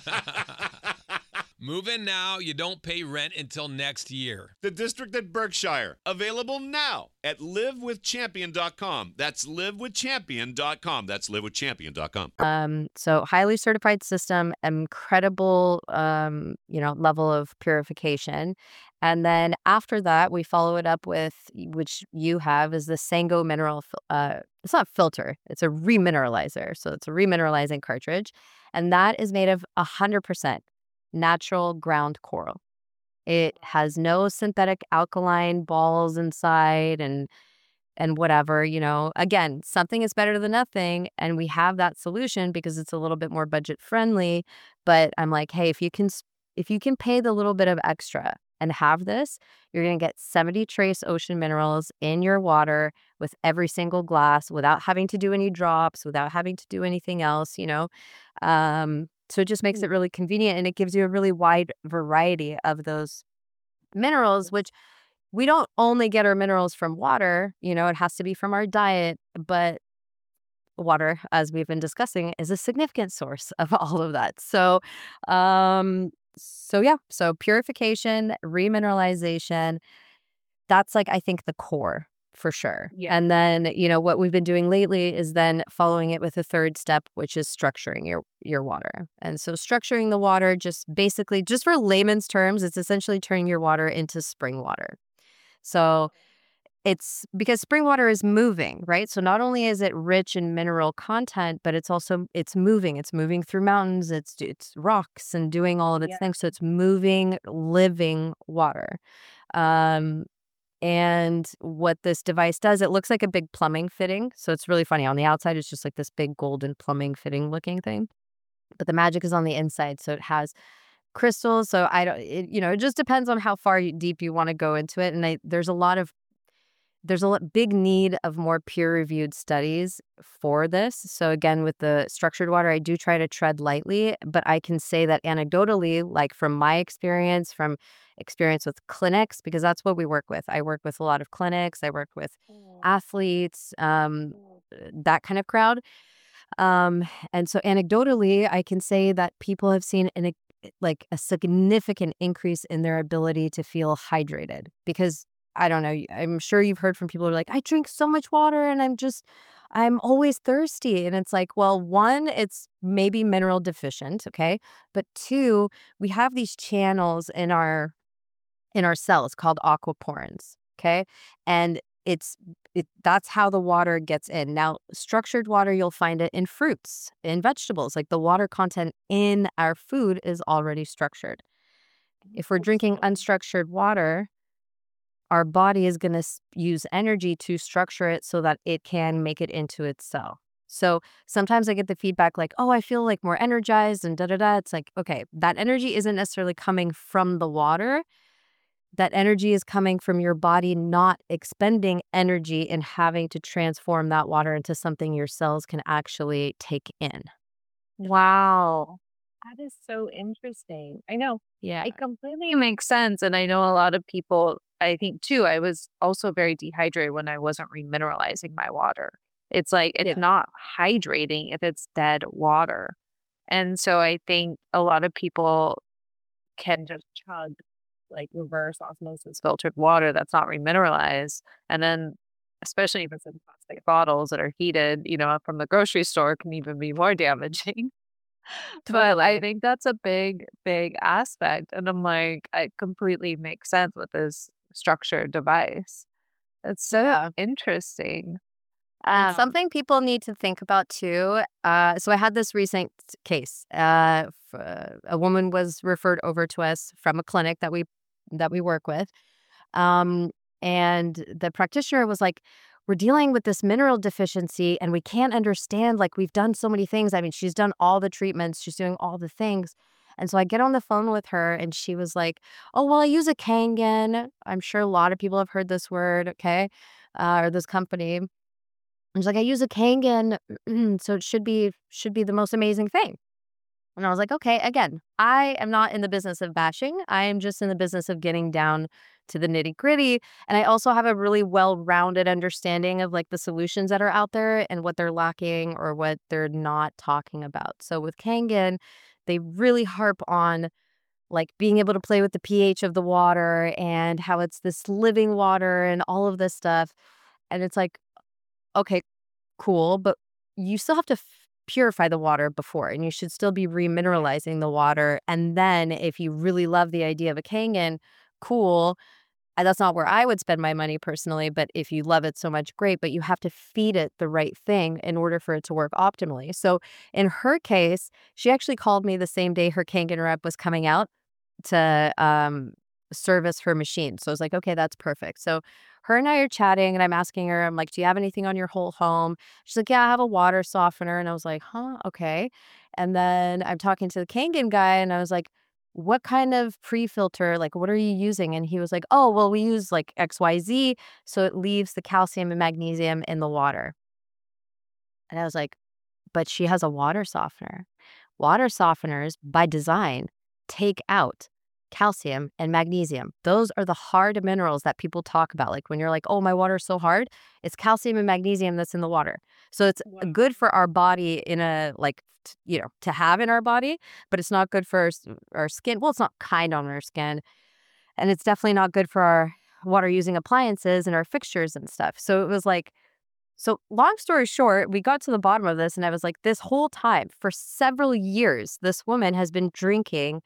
Move in now. You don't pay rent until next year. The District at Berkshire. Available now at livewithchampion.com. That's livewithchampion.com. That's livewithchampion.com. So highly certified system, incredible, level of purification. And then after that, we follow it up with, which you have, is the Sango mineral. It's not filter. It's a remineralizer. So it's a remineralizing cartridge. And that is made of 100% natural ground coral. It has no synthetic alkaline balls inside and whatever, again, something is better than nothing. And we have that solution because it's a little bit more budget friendly. But I'm like, hey, if you can pay the little bit of extra and have this, you're going to get 70 trace ocean minerals in your water with every single glass without having to do any drops, without having to do anything else, So it just makes it really convenient, and it gives you a really wide variety of those minerals, which we don't only get our minerals from water. It has to be from our diet, but water, as we've been discussing, is a significant source of all of that. So purification, remineralization, that's like, I think, the core for sure. Yeah. And then, what we've been doing lately is then following it with a third step, which is structuring your water. And so structuring the water, just basically, just for layman's terms, it's essentially turning your water into spring water. So it's because spring water is moving, right? So not only is it rich in mineral content, but it's moving. It's moving through mountains. It's rocks and doing all of its things. So it's moving, living water. And what this device does, it looks like a big plumbing fitting. So it's really funny. On the outside, it's just like this big golden plumbing fitting looking thing. But the magic is on the inside. So it has crystals. So it just depends on how deep you want to go into it. And there's a big need of more peer-reviewed studies for this. So again, with the structured water, I do try to tread lightly, but I can say that anecdotally, like from my experience, from experience with clinics, because that's what we work with. I work with a lot of clinics. I work with athletes, that kind of crowd. And so anecdotally, I can say that people have seen a significant increase in their ability to feel hydrated, because I don't know, I'm sure you've heard from people who are like, I drink so much water and I'm always thirsty. And it's like, well, one, it's maybe mineral deficient, okay? But two, we have these channels in our cells called aquaporins, okay? And that's how the water gets in. Now, structured water, you'll find it in fruits, in vegetables. Like the water content in our food is already structured. If we're drinking unstructured water, our body is going to use energy to structure it so that it can make it into its cell. So sometimes I get the feedback like, oh, I feel like more energized and da-da-da. It's like, okay, that energy isn't necessarily coming from the water. That energy is coming from your body not expending energy and having to transform that water into something your cells can actually take in. Wow. That is so interesting. I know. Yeah. It completely makes sense. And I know a lot of people, I think too, I was also very dehydrated when I wasn't remineralizing my water. It's like, it's not hydrating if it's dead water. And so I think a lot of people can just chug like reverse osmosis filtered water that's not remineralized. And then, especially if it's in plastic bottles that are heated, from the grocery store, can even be more damaging. But I think that's a big, big aspect. And I'm like, it completely makes sense with this structured device. It's so Yeah. interesting. And something people need to think about too. So I had this recent case. A woman was referred over to us from a clinic that we work with, and the practitioner was like, "We're dealing with this mineral deficiency, and we can't understand. Like we've done so many things. I mean, she's done all the treatments, she's doing all the things." And so I get on the phone with her, and she was like, "Oh well, I use a Kangen. I'm sure a lot of people have heard this word, okay, or this company." And she's like, "I use a Kangen, so it should be the most amazing thing." And I was like, "Okay, again, I am not in the business of bashing. I am just in the business of getting down to the nitty-gritty. And I also have a really well-rounded understanding of like the solutions that are out there and what they're lacking or what they're not talking about." So with Kangen, they really harp on like being able to play with the pH of the water and how it's this living water and all of this stuff. And it's like, okay, cool, but you still have to purify the water before, and you should still be remineralizing the water. And then, if you really love the idea of a Kangen, cool. And that's not where I would spend my money personally, but if you love it so much, great. But you have to feed it the right thing in order for it to work optimally. So, in her case, she actually called me the same day her Kangen rep was coming out to service her machine. So I was like, okay, that's perfect. So her and I are chatting, and I'm asking her, I'm like, "Do you have anything on your whole home?" She's like, "Yeah, I have a water softener." And I was like, "Huh, okay." And then I'm talking to the Kangen guy, and I was like, "What kind of pre-filter, like what are you using?" And he was like, "Oh, well, we use like XYZ, so it leaves the calcium and magnesium in the water." And I was like, "But she has a water softener. Water softeners, by design, take out calcium and magnesium. Those are the hard minerals that people talk about. Like when you're like, oh, my water's so hard, it's calcium and magnesium that's in the water. So it's good for our body in a like, to have in our body, but it's not good for our skin. Well, it's not kind on our skin. And it's definitely not good for our water using appliances and our fixtures and stuff. So it was like, so long story short, we got to the bottom of this, and I was like, this whole time for several years, this woman has been drinking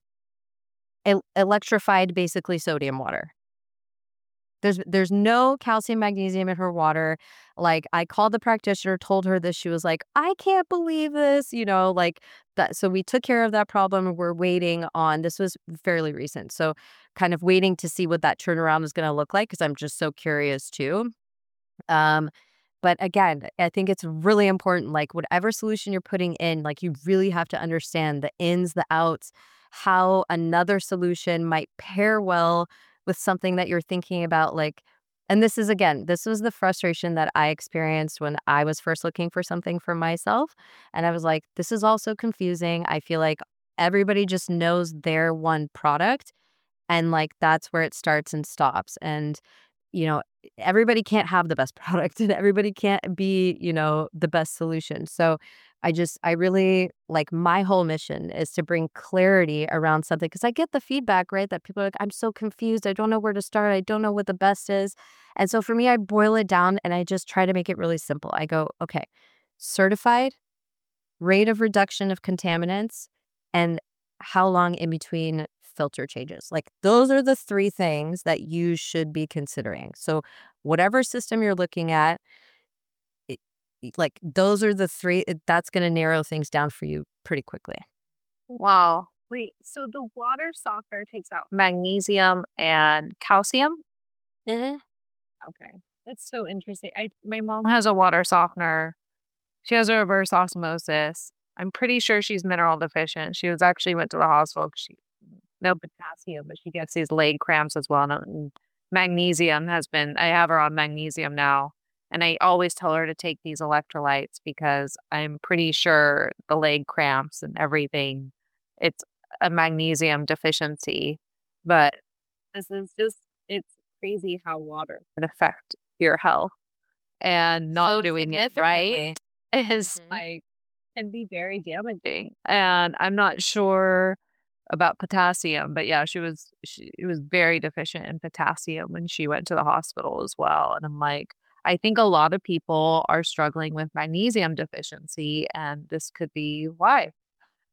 electrified, basically sodium water. There's no calcium, magnesium in her water. Like I called the practitioner, told her this. She was like, "I can't believe this," like that. So we took care of that problem. We're waiting on, this was fairly recent. So kind of waiting to see what that turnaround is going to look like, because I'm just so curious too. Um, But again, I think it's really important, like whatever solution you're putting in, like you really have to understand the ins, the outs, how another solution might pair well with something that you're thinking about. Like, and this is, again, this was the frustration that I experienced when I was first looking for something for myself. And I was like, this is also confusing. I feel like everybody just knows their one product, and like that's where it starts and stops. And you know, everybody can't have the best product, and everybody can't be, the best solution. So I really like, my whole mission is to bring clarity around something, because I get the feedback, right? That people are like, "I'm so confused. I don't know where to start. I don't know what the best is." And so for me, I boil it down and I just try to make it really simple. I go, okay, certified, rate of reduction of contaminants, and how long in between filter changes. Like those are the three things that you should be considering. So whatever system you're looking at, like those are the three, that's going to narrow things down for you pretty quickly. Wow. Wait, so the water softener takes out magnesium and calcium? Mhm. Okay. That's so interesting. My mom has a water softener. She has a reverse osmosis. I'm pretty sure she's mineral deficient. She went to the hospital because no potassium, but she gets these leg cramps as well. And magnesium I have her on magnesium now. And I always tell her to take these electrolytes because I'm pretty sure the leg cramps and everything, it's a magnesium deficiency. But this is it's crazy how water can affect your health, and not doing it right is like, can be very damaging. And I'm not sure about potassium, but yeah, she was very deficient in potassium when she went to the hospital as well. And I'm like, I think a lot of people are struggling with magnesium deficiency, and this could be why.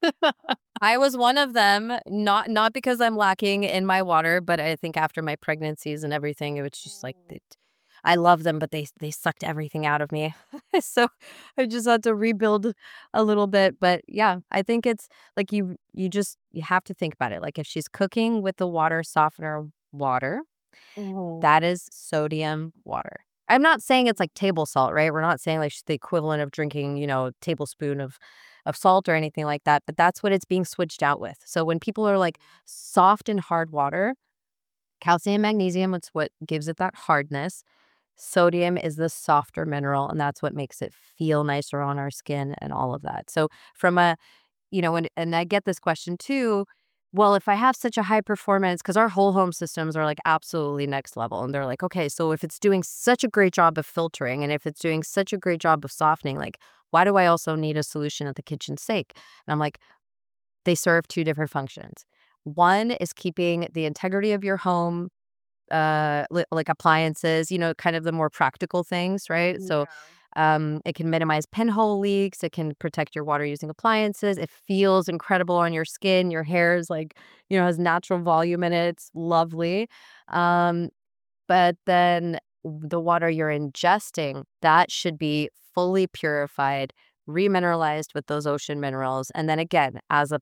I was one of them, not because I'm lacking in my water, but I think after my pregnancies and everything, it was just like I love them, but they sucked everything out of me. So I just had to rebuild a little bit. But yeah, I think it's like you have to think about it. Like if she's cooking with the water softener water, Mhm. that is sodium water. I'm not saying it's like table salt, right? We're not saying like the equivalent of drinking, a tablespoon of salt or anything like that, but that's what it's being switched out with. So when people are like soft and hard water, calcium, magnesium, it's what gives it that hardness. Sodium is the softer mineral, and that's what makes it feel nicer on our skin and all of that. So from a and I get this question too. Well, if I have such a high performance, because our whole home systems are like absolutely next level. And they're like, okay, so if it's doing such a great job of filtering and if it's doing such a great job of softening, like, why do I also need a solution at the kitchen sink? And I'm like, they serve two different functions. One is keeping the integrity of your home, like appliances, kind of the more practical things, right? So it can minimize pinhole leaks. It can protect your water using appliances. It feels incredible on your skin. Your hair is like, has natural volume in it. It's lovely. Um, but then the water you're ingesting, that should be fully purified, remineralized with those ocean minerals. And then again,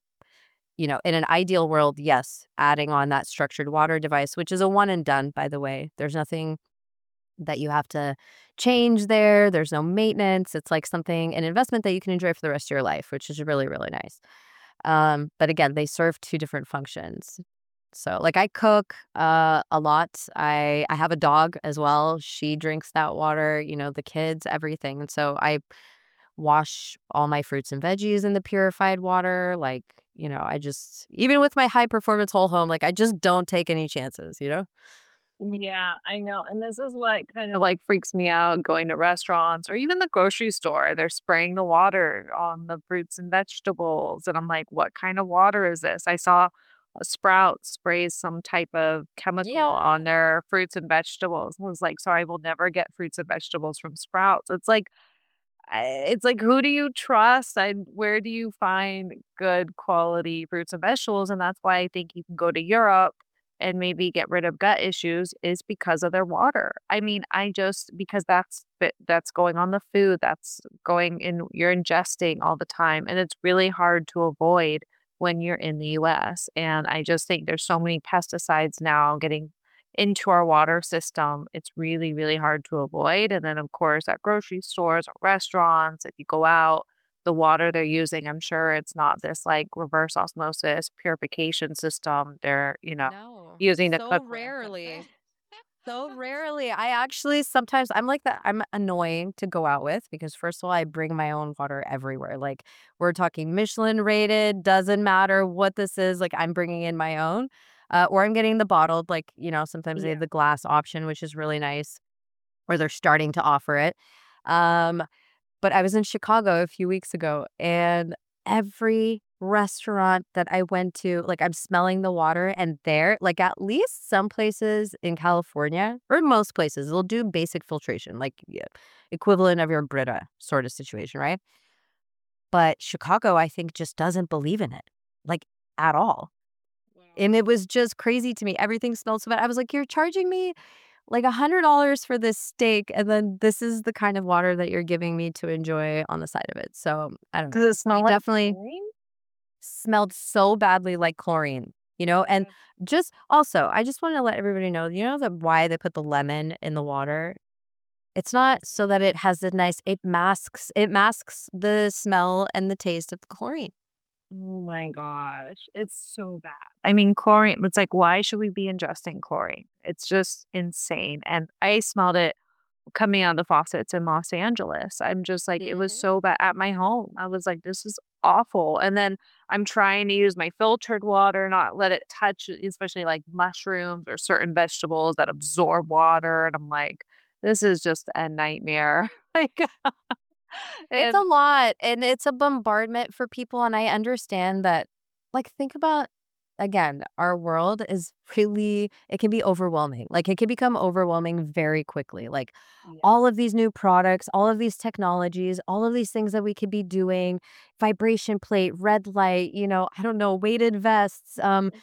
in an ideal world, yes, adding on that structured water device, which is a one and done, by the way. There's nothing that you have to change there. There's no maintenance. It's like an investment that you can enjoy for the rest of your life, which is really, really nice. But again, they serve two different functions. So like I cook a lot. I have a dog as well. She drinks that water, the kids, everything. And so I wash all my fruits and veggies in the purified water. Like, I just, even with my high performance whole home, like I just don't take any chances. Yeah, I know. And this is what kind of like freaks me out going to restaurants or even the grocery store. They're spraying the water on the fruits and vegetables. And I'm like, what kind of water is this? I saw a Sprout sprays some type of chemical Yeah. on their fruits and vegetables. I was like, so I will never get fruits and vegetables from Sprouts. It's like, who do you trust and where do you find good quality fruits and vegetables? And that's why I think you can go to Europe and maybe get rid of gut issues is because of their water. I mean, because that's going on the food, that's going in, you're ingesting all the time, and it's really hard to avoid when you're in the US. And I just think there's so many pesticides now getting into our water system. It's really, really hard to avoid. And then, of course, at grocery stores or restaurants, if you go out, the water they're using, I'm sure it's not this like reverse osmosis purification system they're, No, using to so cook with. rarely. So rarely. I actually sometimes I'm like that. I'm annoying to go out with because first of all, I bring my own water everywhere. Like we're talking Michelin rated, doesn't matter what this is. Like I'm bringing in my own, or I'm getting the bottled. Like sometimes they Yeah. have the glass option, which is really nice, or they're starting to offer it. Um, but I was in Chicago a few weeks ago, and every restaurant that I went to, like I'm smelling the water, and there, like at least some places in California, or most places, they'll do basic filtration, like equivalent of your Brita sort of situation, right? But Chicago, I think, just doesn't believe in it, like at all. And it was just crazy to me. Everything smelled so bad. I was like, you're charging me like $100 for this steak, and then this is the kind of water that you're giving me to enjoy on the side of it. So I don't know. Does it smell We like definitely chlorine? smelled so badly like chlorine, and just also, I just want to let everybody know, that why they put the lemon in the water. It's not so that it has a nice, it masks the smell and the taste of the chlorine. Oh my gosh, it's so bad. I mean, chlorine, it's like, why should we be ingesting chlorine? It's just insane. And I smelled it coming out of the faucets in Los Angeles. I'm just like, it was Mhm. so bad at my home. I was like, this is awful. And then I'm trying to use my filtered water, not let it touch, especially like mushrooms or certain vegetables that absorb water. And I'm like, this is just a nightmare. Like, It's a and lot, and it's a bombardment for people, and I understand that. Like, think about again, our world is really, it can be overwhelming. Like it can become overwhelming very quickly. Like all of these new products, all of these technologies, all of these things that we could be doing, vibration plate, red light, I don't know, weighted vests,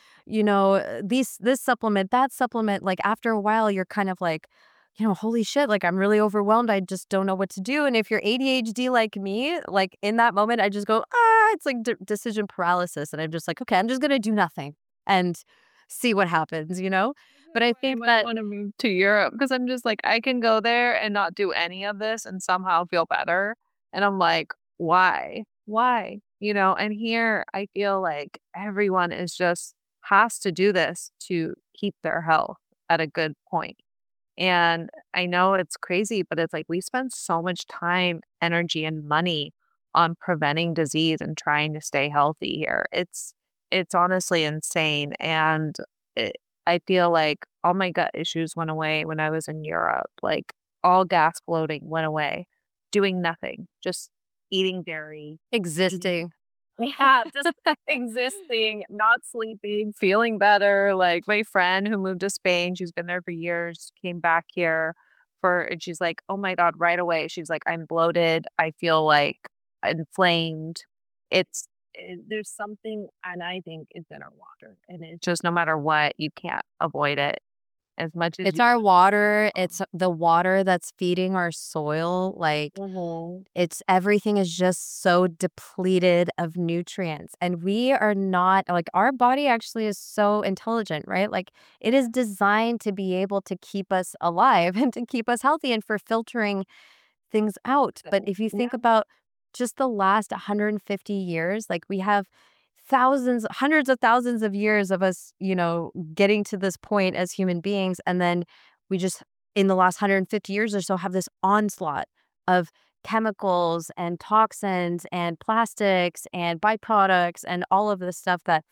this supplement, that supplement. Like after a while, you're kind of like, holy shit, like I'm really overwhelmed. I just don't know what to do. And if you're ADHD like me, like in that moment, I just go, it's like decision paralysis. And I'm just like, okay, I'm just going to do nothing and see what happens, But I think might that want to move to Europe because I'm just like, I can go there and not do any of this and somehow feel better. And I'm like, why? Why? And here I feel like everyone is just has to do this to keep their health at a good point. And I know it's crazy, but it's like we spend so much time, energy, and money on preventing disease and trying to stay healthy here. It's honestly insane. And it, I feel like all my gut issues went away when I was in Europe. Like all gas bloating went away, doing nothing, just eating dairy, existing. yeah, just existing, not sleeping, feeling better. Like my friend who moved to Spain, she's been there for years, came back here and she's like, oh my God, right away. She's like, I'm bloated. I feel like inflamed. There's something, and I think it's in our water. And it's just no matter what, you can't avoid it as much as It's you our water. It's the water that's feeding our soil. Like it's everything is just so depleted of nutrients. And we are not like our body actually is so intelligent, right? Like it is designed to be able to keep us alive and to keep us healthy and for filtering things out. But if you think about just the last 150 years, like we have thousands, hundreds of thousands of years of us, getting to this point as human beings. And then we just, in the last 150 years or so, have this onslaught of chemicals and toxins and plastics and byproducts and all of this stuff that,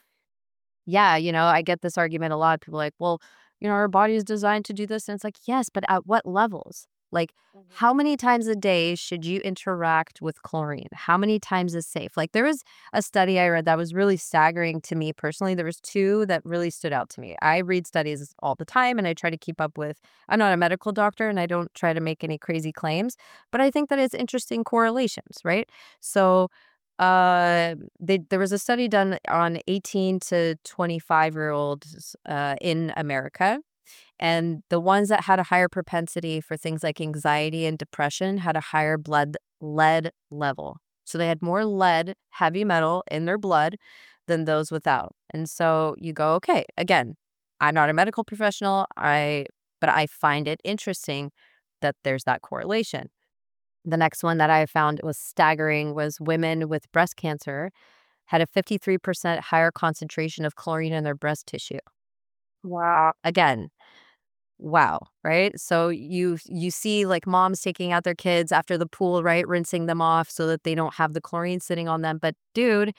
I get this argument a lot. People are like, well, our body is designed to do this. And it's like, yes, but at what levels? Like, how many times a day should you interact with chlorine? How many times is safe? Like, there was a study I read that was really staggering to me personally. There was two that really stood out to me. I read studies all the time and I try to keep up with, I'm not a medical doctor and I don't try to make any crazy claims, but I think that it's interesting correlations, right? So, there was a study done on 18 to 25-year-olds in America. And the ones that had a higher propensity for things like anxiety and depression had a higher blood lead level. So they had more lead, heavy metal in their blood than those without. And so you go, okay, again, I'm not a medical professional, but I find it interesting that there's that correlation. The next one that I found was staggering was women with breast cancer had a 53% higher concentration of chlorine in their breast tissue. Wow. Again, wow, right? So you see like moms taking out their kids after the pool, right? Rinsing them off so that they don't have the chlorine sitting on them. But dude,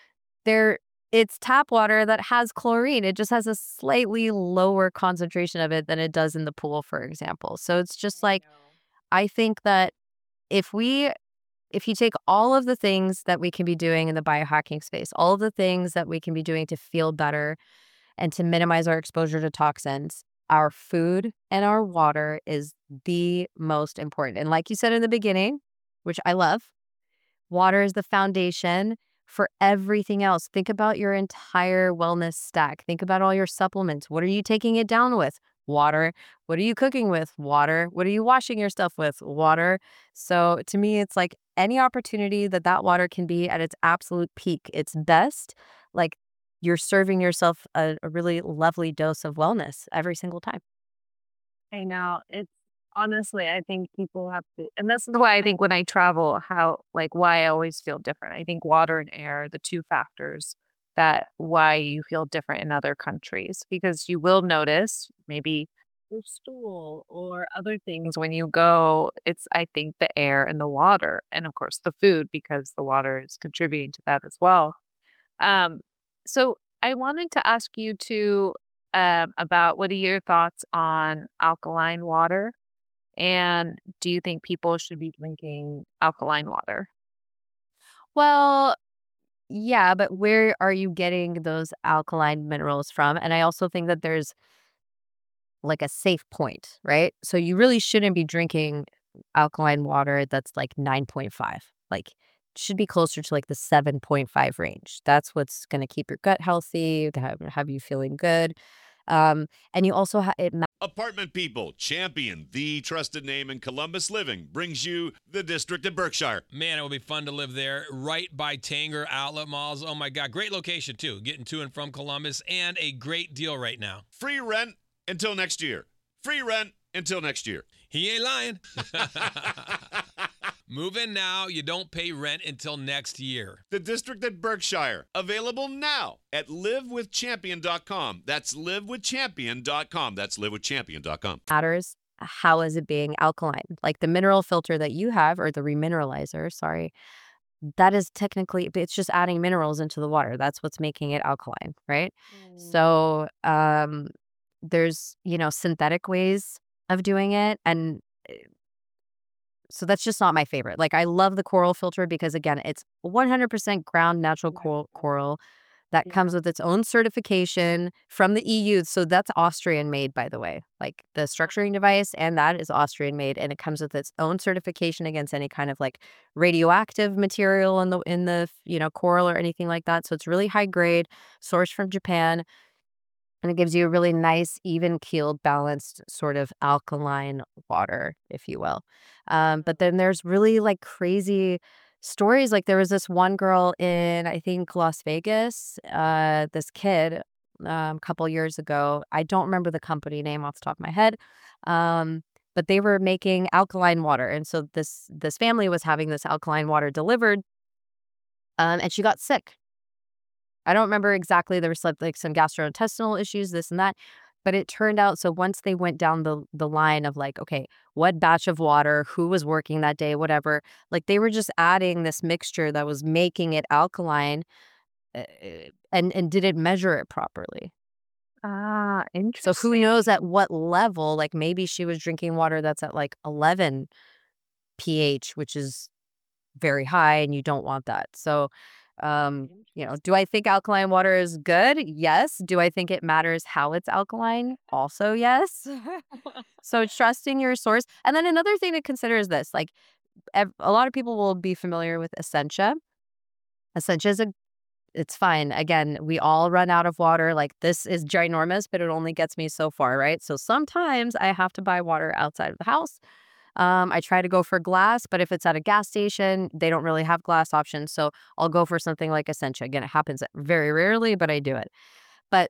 it's tap water that has chlorine. It just has a slightly lower concentration of it than it does in the pool, for example. So it's just like, I think that if you take all of the things that we can be doing in the biohacking space, all of the things that we can be doing to feel better and to minimize our exposure to toxins, our food and our water is the most important. And like you said in the beginning, which I love, water is the foundation for everything else. Think about your entire wellness stack. Think about all your supplements. What are you taking it down with? Water. What are you cooking with? Water. What are you washing your stuff with? Water. So to me, it's like any opportunity that water can be at its absolute peak, its best, like you're serving yourself a really lovely dose of wellness every single time. I know. It's honestly, I think people have to, and this is why I think when I travel, why I always feel different. I think water and air are the two factors that why you feel different in other countries, because you will notice maybe your stool or other things when you go. It's, I think, the air and the water, and of course the food, because the water is contributing to that as well. Um, so I wanted to ask you too about what are your thoughts on alkaline water? And do you think people should be drinking alkaline water? Well, Yeah, but where are you getting those alkaline minerals from? And I also think that there's like a safe point, right? So you really shouldn't be drinking alkaline water that's like 9.5. Like should be closer to like the 7.5 range. That's what's going to keep your gut healthy, to have you feeling good. And you also Apartment People, Champion, the trusted name in Columbus living, brings you the District at Berkshire. Man, it will be fun to live there, right by Tanger Outlet Malls. Oh my God, great location too, getting to and from Columbus, and a great deal right now. Free rent until next year. Free rent until next year. He ain't lying. Move in now. You don't pay rent until next year. The District at Berkshire. Available now at livewithchampion.com. That's livewithchampion.com. That's livewithchampion.com. matters. How is it being alkaline? Like the mineral filter that you have, or the remineralizer, sorry, that is technically, it's just adding minerals into the water. That's what's making it alkaline, right? So there's, synthetic ways of doing it. And so that's just not my favorite. Like I love the coral filter because again, it's 100% ground natural coral that comes with its own certification from the EU. So that's Austrian made, by the way. Like the structuring device and that is Austrian made, and it comes with its own certification against any kind of like radioactive material in the coral or anything like that. So it's really high grade, sourced from Japan. And it gives you a really nice, even-keeled, balanced sort of alkaline water, if you will. But then there's really like crazy stories. Like there was this one girl in, I think, Las Vegas, this kid a couple years ago. I don't remember the company name off the top of my head. But they were making alkaline water. And so this family was having this alkaline water delivered. And she got sick. I don't remember exactly. There was like some gastrointestinal issues, this and that. But it turned out, so once they went down the line of like, okay, what batch of water, who was working that day, whatever, like they were just adding this mixture that was making it alkaline and didn't measure it properly. Interesting. So who knows at what level, like maybe she was drinking water that's at like 11 pH, which is very high and you don't want that. So do I think alkaline water is good? Yes. Do I think it matters how it's alkaline? Also, yes. So trusting your source. And then another thing to consider is this, like a lot of people will be familiar with Essentia. Essentia is it's fine. Again, we all run out of water. Like this is ginormous, but it only gets me so far, right? So sometimes I have to buy water outside of the house. I try to go for glass, but if it's at a gas station, they don't really have glass options. So I'll go for something like Essentia. Again, it happens very rarely, but I do it. But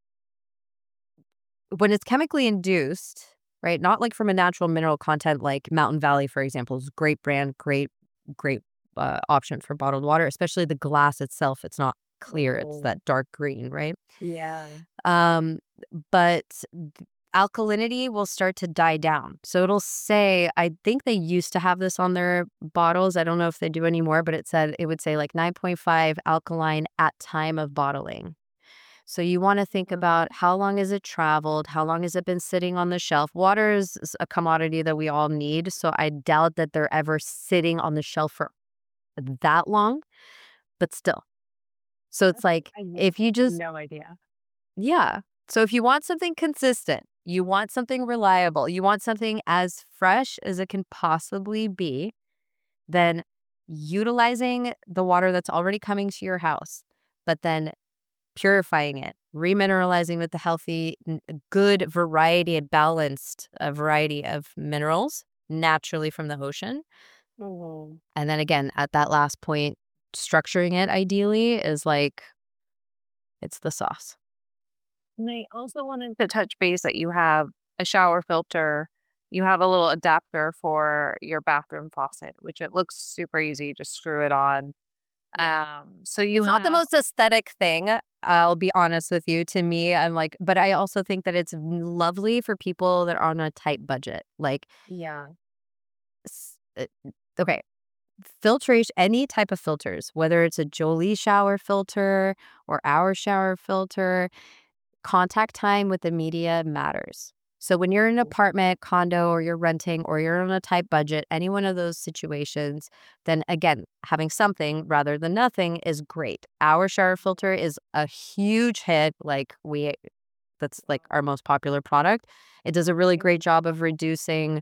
when it's chemically induced, right, not like from a natural mineral content like Mountain Valley, for example, is a great brand, great option for bottled water, especially the glass itself. It's not clear. It's that dark green, right? Yeah. But alkalinity will start to die down. So it'll say, I think they used to have this on their bottles. I don't know if they do anymore, but it would say like 9.5 alkaline at time of bottling. So you want to think about how long has it traveled? How long has it been sitting on the shelf? Water is a commodity that we all need. So I doubt that they're ever sitting on the shelf for that long, but still. So it's like, if you just... No idea. Yeah. So if you want something consistent, you want something reliable, you want something as fresh as it can possibly be, then utilizing the water that's already coming to your house, but then purifying it, remineralizing with the healthy, good variety and balanced variety of minerals naturally from the ocean. Mm-hmm. And then again, at that last point, structuring it ideally is like, it's the sauce. And I also wanted to touch base that you have a shower filter. You have a little adapter for your bathroom faucet, which it looks super easy. Just screw it on. So you It's not the most aesthetic thing, I'll be honest with you. To me, I'm like, but I also think that it's lovely for people that are on a tight budget. Like, Yeah. okay, filtration, any type of filters, whether it's a Jolie shower filter or our shower filter, contact time with the media matters. So when you're in an apartment, condo, or you're renting, or you're on a tight budget, any one of those situations, then again, having something rather than nothing is great. Our shower filter is a huge hit. That's like our most popular product. It does a really great job of reducing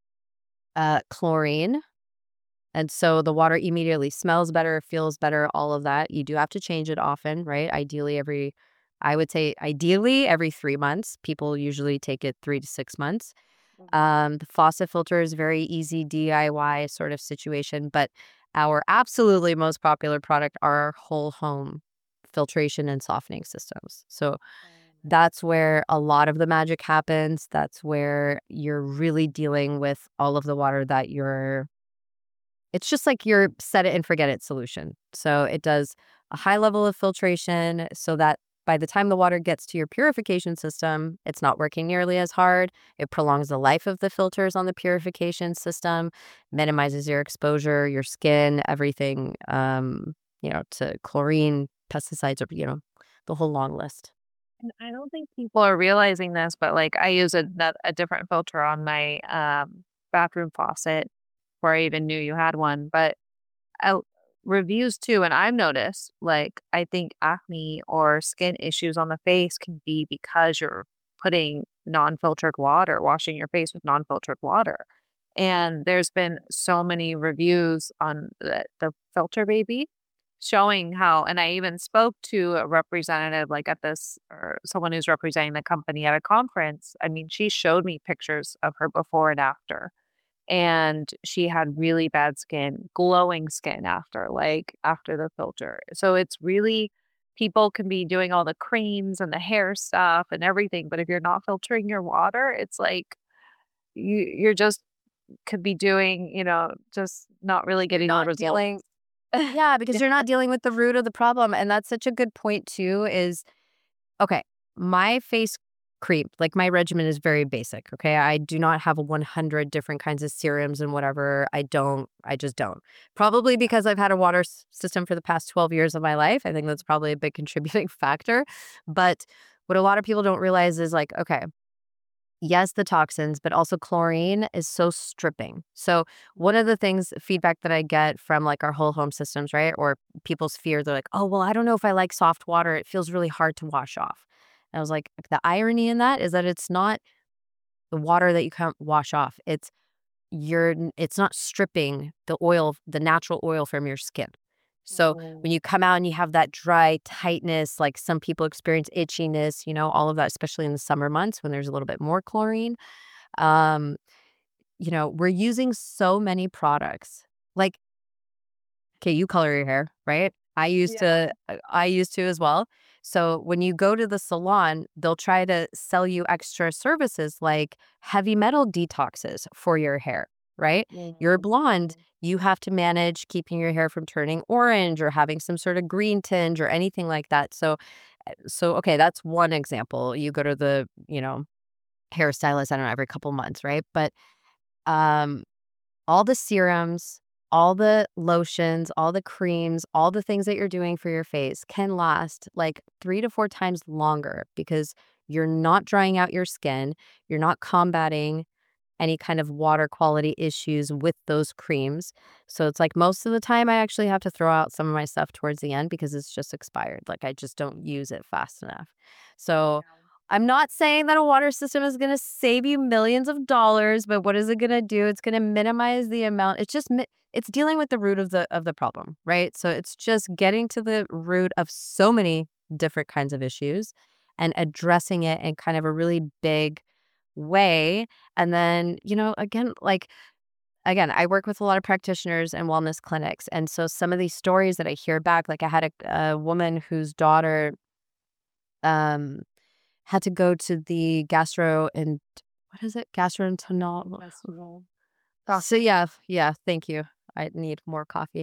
chlorine. And so the water immediately smells better, feels better, all of that. You do have to change it often, right? I would say ideally every 3 months. People usually take it 3 to 6 months. The faucet filter is very easy DIY sort of situation, but our absolutely most popular product are our whole home filtration and softening systems. So that's where a lot of the magic happens. That's where you're really dealing with all of the water that it's just like your set it and forget it solution. So it does a high level of filtration so that by the time the water gets to your purification system, it's not working nearly as hard. It prolongs the life of the filters on the purification system, minimizes your exposure, your skin, everything, to chlorine, pesticides, or, the whole long list. And I don't think people are realizing this, but like I use a different filter on my bathroom faucet before I even knew you had one. But reviews too, and I've noticed, like, I think acne or skin issues on the face can be because you're putting non-filtered water, washing your face with non-filtered water. And there's been so many reviews on the Filter Baby showing how, and I even spoke to a representative like at this, or someone who's representing the company at a conference. I mean, she showed me pictures of her before and after. And she had really bad skin, glowing skin after the filter. So it's really, people can be doing all the creams and the hair stuff and everything, but if you're not filtering your water, it's like you're just could be doing, just not really getting the results. Yeah, because you're not dealing with the root of the problem. And that's such a good point too, is, okay, my face cream, like my regimen is very basic, okay? I do not have 100 different kinds of serums and whatever. I just don't. Probably because I've had a water system for the past 12 years of my life. I think that's probably a big contributing factor. But what a lot of people don't realize is like, okay, yes, the toxins, but also chlorine is so stripping. So one of the feedback that I get from like our whole home systems, right? Or people's fear, they're like, oh, well, I don't know if I like soft water. It feels really hard to wash off. And I was like, the irony in that is that it's not the water that you can't wash off. It's not stripping the natural oil from your skin. So when you come out and you have that dry tightness, like some people experience itchiness, all of that, especially in the summer months when there's a little bit more chlorine. We're using so many products. Like, okay, you color your hair, right? I used to as well. So when you go to the salon, they'll try to sell you extra services like heavy metal detoxes for your hair, right? You're blonde. You have to manage keeping your hair from turning orange or having some sort of green tinge or anything like that. So okay, that's one example. You go to the, hairstylist, I don't know, every couple months, right? But all the serums, all the lotions, all the creams, all the things that you're doing for your face can last like 3 to 4 times longer because you're not drying out your skin. You're not combating any kind of water quality issues with those creams. So it's like most of the time I actually have to throw out some of my stuff towards the end because it's just expired. Like I just don't use it fast enough. So I'm not saying that a water system is going to save you millions of dollars, but what is it going to do? It's going to minimize the amount. It's dealing with the root of the problem, right? So it's just getting to the root of so many different kinds of issues and addressing it in kind of a really big way. And then, again, I work with a lot of practitioners and wellness clinics. And so some of these stories that I hear back, like I had a woman whose daughter had to go to the gastroenterologist. So yeah, thank you. I need more coffee.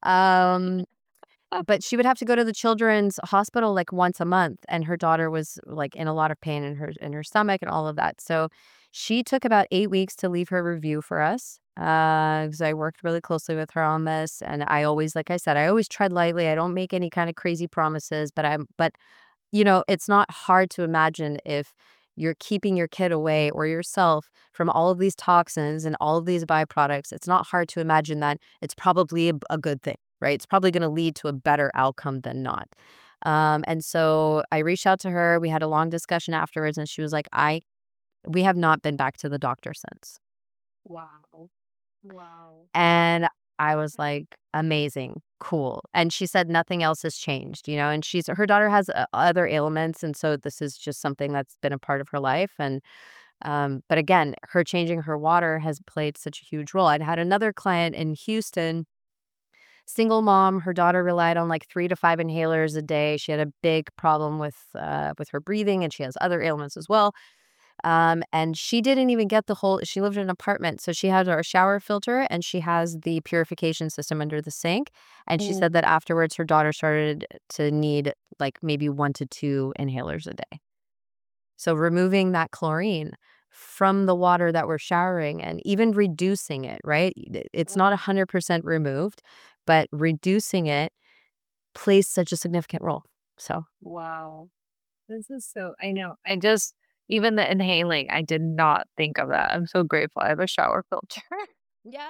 But she would have to go to the children's hospital like once a month, and her daughter was like in a lot of pain in her stomach and all of that. So she took about 8 weeks to leave her review for us because I worked really closely with her on this. And I always, like I said, I always tread lightly. I don't make any kind of crazy promises, but it's not hard to imagine if you're keeping your kid away or yourself from all of these toxins and all of these byproducts, it's not hard to imagine that it's probably a good thing, right? It's probably going to lead to a better outcome than not. And so I reached out to her. We had a long discussion afterwards, and she was like, we have not been back to the doctor since. Wow. Wow. And I was like, amazing, cool. And she said nothing else has changed, and her daughter has other ailments. And so this is just something that's been a part of her life. And, but again, her changing her water has played such a huge role. I'd had another client in Houston, single mom. Her daughter relied on like 3 to 5 inhalers a day. She had a big problem with her breathing, and she has other ailments as well. And she didn't even get she lived in an apartment. So she had her shower filter and she has the purification system under the sink. And she said that afterwards her daughter started to need like maybe 1 to 2 inhalers a day. So removing that chlorine from the water that we're showering and even reducing it, right? It's not 100% removed, but reducing it plays such a significant role. So, Wow. This is so, I know. Even the inhaling, I did not think of that. I'm so grateful I have a shower filter. yeah.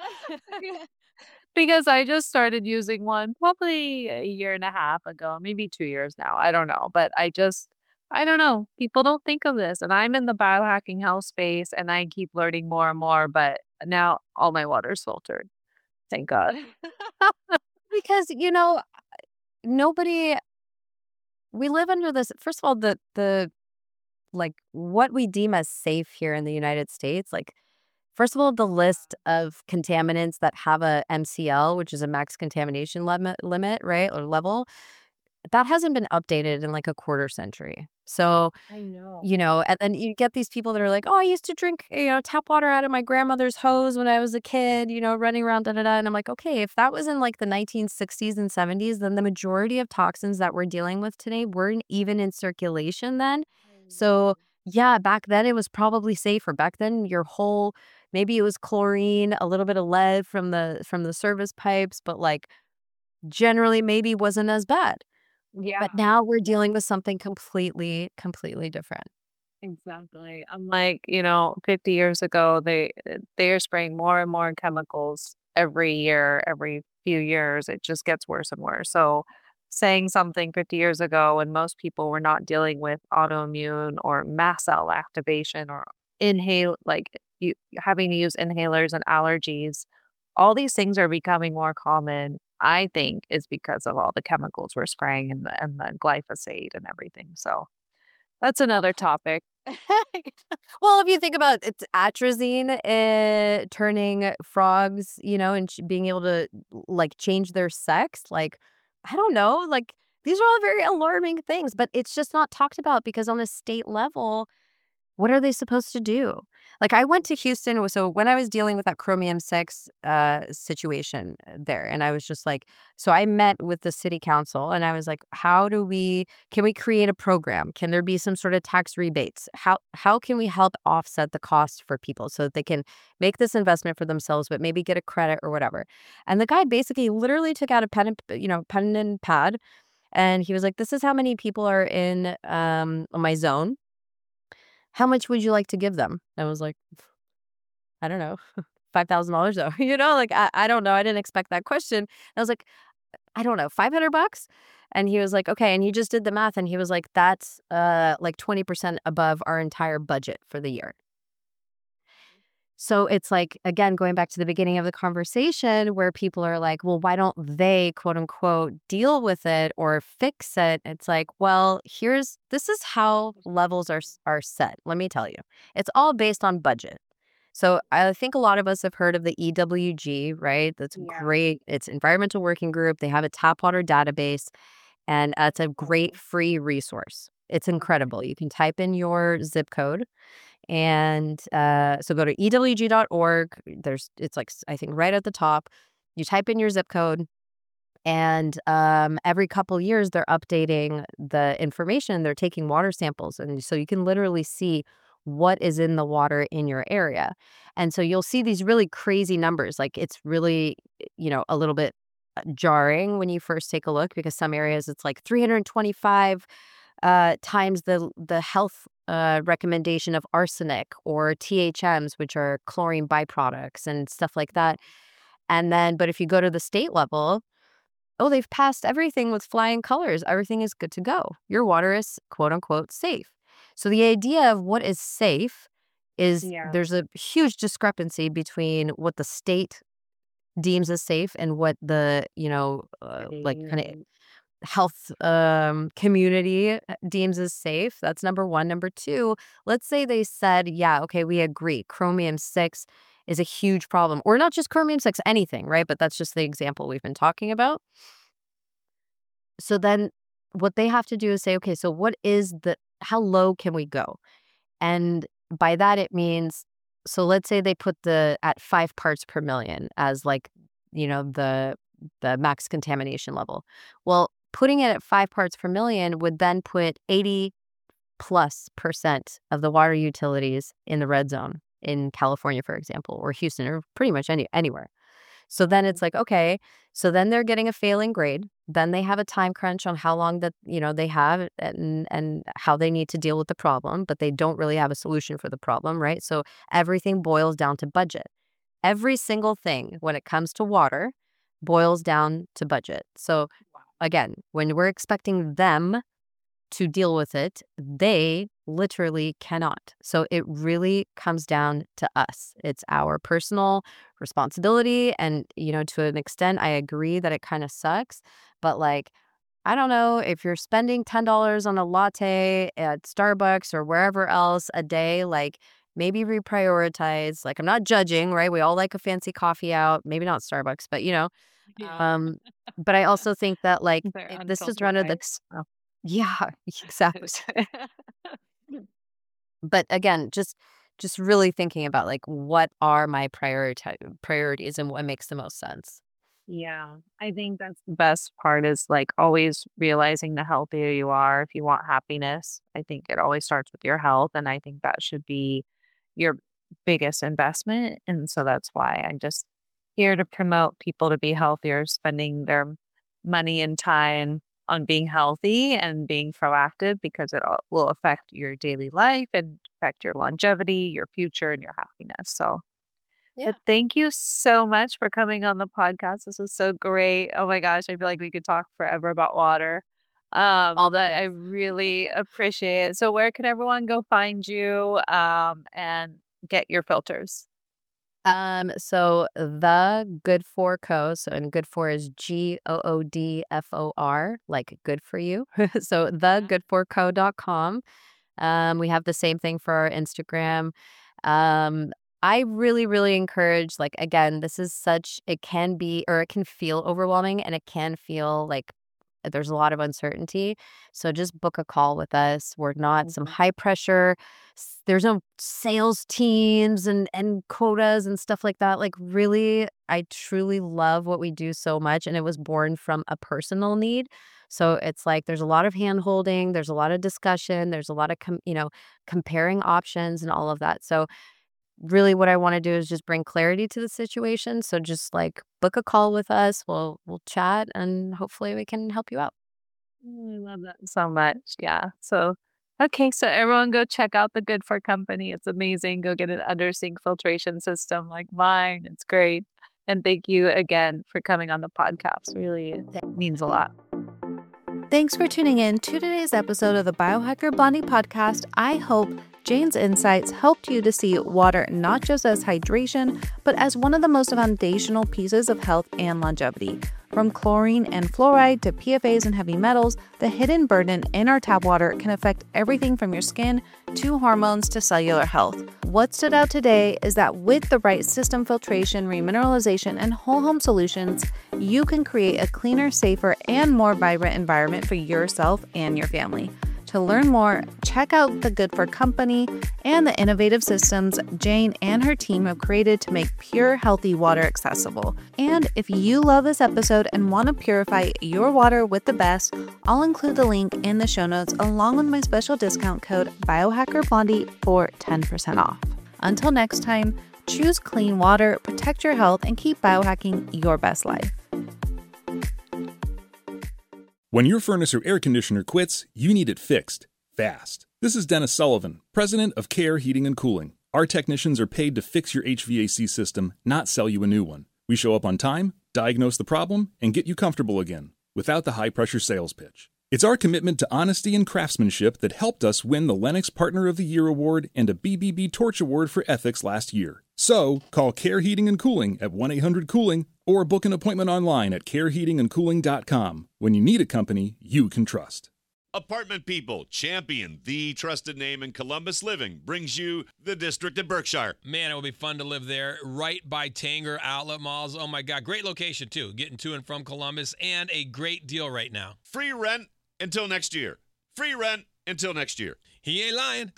Because I just started using one probably a year and a half ago, maybe 2 years now. I don't know. But I don't know. People don't think of this. And I'm in the biohacking health space and I keep learning more and more. But now all my water's filtered. Thank God. Because, nobody, we live under this, first of all, the like what we deem as safe here in the United States, like, first of all, the list of contaminants that have a MCL, which is a max contamination limit, right, or level, that hasn't been updated in like a quarter century. So, I know. and then you get these people that are like, oh, I used to drink, tap water out of my grandmother's hose when I was a kid, running around, da da da. And I'm like, okay, if that was in like the 1960s and 70s, then the majority of toxins that we're dealing with today weren't even in circulation then. So, yeah, back then it was probably safer. Back then, maybe it was chlorine, a little bit of lead from the service pipes, but like generally maybe wasn't as bad. Yeah. But now we're dealing with something completely, completely different. Exactly. I'm like, 50 years ago, they are spraying more and more chemicals every year, every few years. It just gets worse and worse. So saying something 50 years ago when most people were not dealing with autoimmune or mast cell activation or having to use inhalers and allergies, all these things are becoming more common. I think is because of all the chemicals we're spraying and the glyphosate and everything. So that's another topic. Well, if you think about it's atrazine turning frogs, and being able to like change their sex, like, I don't know, like these are all very alarming things, but it's just not talked about because on a state level, what are they supposed to do? Like, I went to Houston, so when I was dealing with that chromium-6 situation there, and I was just like, so I met with the city council, and I was like, can we create a program? Can there be some sort of tax rebates? How can we help offset the cost for people so that they can make this investment for themselves, but maybe get a credit or whatever? And the guy basically literally took out a pen and pad, and he was like, this is how many people are in my zone. How much would you like to give them? I was like, I don't know, $5,000 though. Like, I don't know. I didn't expect that question. I was like, I don't know, $500? And he was like, okay. And he just did the math and he was like, that's like 20% above our entire budget for the year. So it's like, again, going back to the beginning of the conversation where people are like, well, why don't they, quote unquote, deal with it or fix it? It's like, well, this is how levels are set. Let me tell you, it's all based on budget. So I think a lot of us have heard of the EWG, right? That's great. It's Environmental Working Group. They have a tap water database, and it's a great free resource. It's incredible. You can type in your zip code. And so go to ewg.org. It's like, I think right at the top, you type in your zip code, and every couple years they're updating the information. They're taking water samples, and so you can literally see what is in the water in your area. And so you'll see these really crazy numbers. Like, it's really, a little bit jarring when you first take a look, because some areas it's like 325 times the health recommendation of arsenic or THMs, which are chlorine byproducts and stuff like that. And then, but if you go to the state level, oh, they've passed everything with flying colors. Everything is good to go. Your water is quote unquote safe. So the idea of what is safe is there's a huge discrepancy between what the state deems as safe and what the, like kind of health community deems as safe. That's number one. Number two, let's say they said, yeah, okay, we agree. Chromium-6 is a huge problem. Or not just chromium-6, anything, right? But that's just the example we've been talking about. So then what they have to do is say, okay, so how low can we go? And by that, it means, so let's say they put at 5 parts per million as like, the max contamination level. Well, putting it at 5 parts per million would then put 80+% of the water utilities in the red zone in California, for example, or Houston, or pretty much anywhere. So then it's like, okay, so then they're getting a failing grade. Then they have a time crunch on how long that, they have and how they need to deal with the problem, but they don't really have a solution for the problem, right? So everything boils down to budget. Every single thing when it comes to water boils down to budget. So again, when we're expecting them to deal with it, they literally cannot. So it really comes down to us. It's our personal responsibility. And, to an extent, I agree that it kind of sucks. But like, I don't know, if you're spending $10 on a latte at Starbucks or wherever else a day, like maybe reprioritize. Like, I'm not judging, right? We all like a fancy coffee out, maybe not Starbucks, but but I also think that like this is one of the yeah, exactly. But again, just really thinking about like what are my priorities and what makes the most sense. Yeah, I think that's the best part is like always realizing the healthier you are, if you want happiness, I think it always starts with your health. And I think that should be your biggest investment. And so that's why I'm just here to promote people to be healthier, spending their money and time on being healthy and being proactive, because it will affect your daily life and affect your longevity, your future, and your happiness. So but thank you so much for coming on the podcast. This was so great. Oh my gosh, I feel like we could talk forever about water. All that I really appreciate it. So where can everyone go find you and get your filters? So the Good For Co. So and Good For is GOODFOR, like good for you. So thegoodforco.com. We have the same thing for our Instagram. I really, really encourage, like, again, this is it can be, or it can feel overwhelming, and it can feel like there's a lot of uncertainty. So just book a call with us. We're not some high pressure. There's no sales teams and quotas and stuff like that. Like, really, I truly love what we do so much. And it was born from a personal need. So it's like there's a lot of hand holding. There's a lot of discussion. There's a lot of, comparing options and all of that. So really what I want to do is just bring clarity to the situation. So just like book a call with us. We'll chat and hopefully we can help you out. I love that so much. Yeah. So, okay. So everyone go check out the Good For Company. It's amazing. Go get an under sink filtration system like mine. It's great. And thank you again for coming on the podcast. Really, it means a lot. Thanks for tuning in to today's episode of the Biohacker Blondie podcast. I hope Jane's insights helped you to see water not just as hydration, but as one of the most foundational pieces of health and longevity. From chlorine and fluoride to PFAs and heavy metals, the hidden burden in our tap water can affect everything from your skin to hormones to cellular health. What stood out today is that with the right system filtration, remineralization, and whole home solutions, you can create a cleaner, safer, and more vibrant environment for yourself and your family. To learn more, check out the Good For Company and the innovative systems Jane and her team have created to make pure, healthy water accessible. And if you love this episode and want to purify your water with the best, I'll include the link in the show notes along with my special discount code BiohackerBlondie for 10% off. Until next time, choose clean water, protect your health, and keep biohacking your best life. When your furnace or air conditioner quits, you need it fixed, fast. This is Dennis Sullivan, president of Care Heating and Cooling. Our technicians are paid to fix your HVAC system, not sell you a new one. We show up on time, diagnose the problem, and get you comfortable again, without the high-pressure sales pitch. It's our commitment to honesty and craftsmanship that helped us win the Lennox Partner of the Year Award and a BBB Torch Award for Ethics last year. So, call Care Heating and Cooling at 1-800-COOLING or book an appointment online at careheatingandcooling.com. When you need a company you can trust. Apartment People, Champion, the trusted name in Columbus living, brings you the District at Berkshire. Man, it will be fun to live there, right by Tanger Outlet Malls. Oh my God, great location too, getting to and from Columbus, and a great deal right now. Free rent until next year. Free rent until next year. He ain't lying.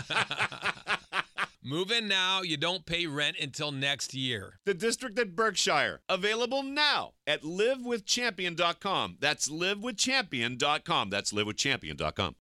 Move in now. You don't pay rent until next year. The District at Berkshire. Available now at livewithchampion.com. That's livewithchampion.com. That's livewithchampion.com.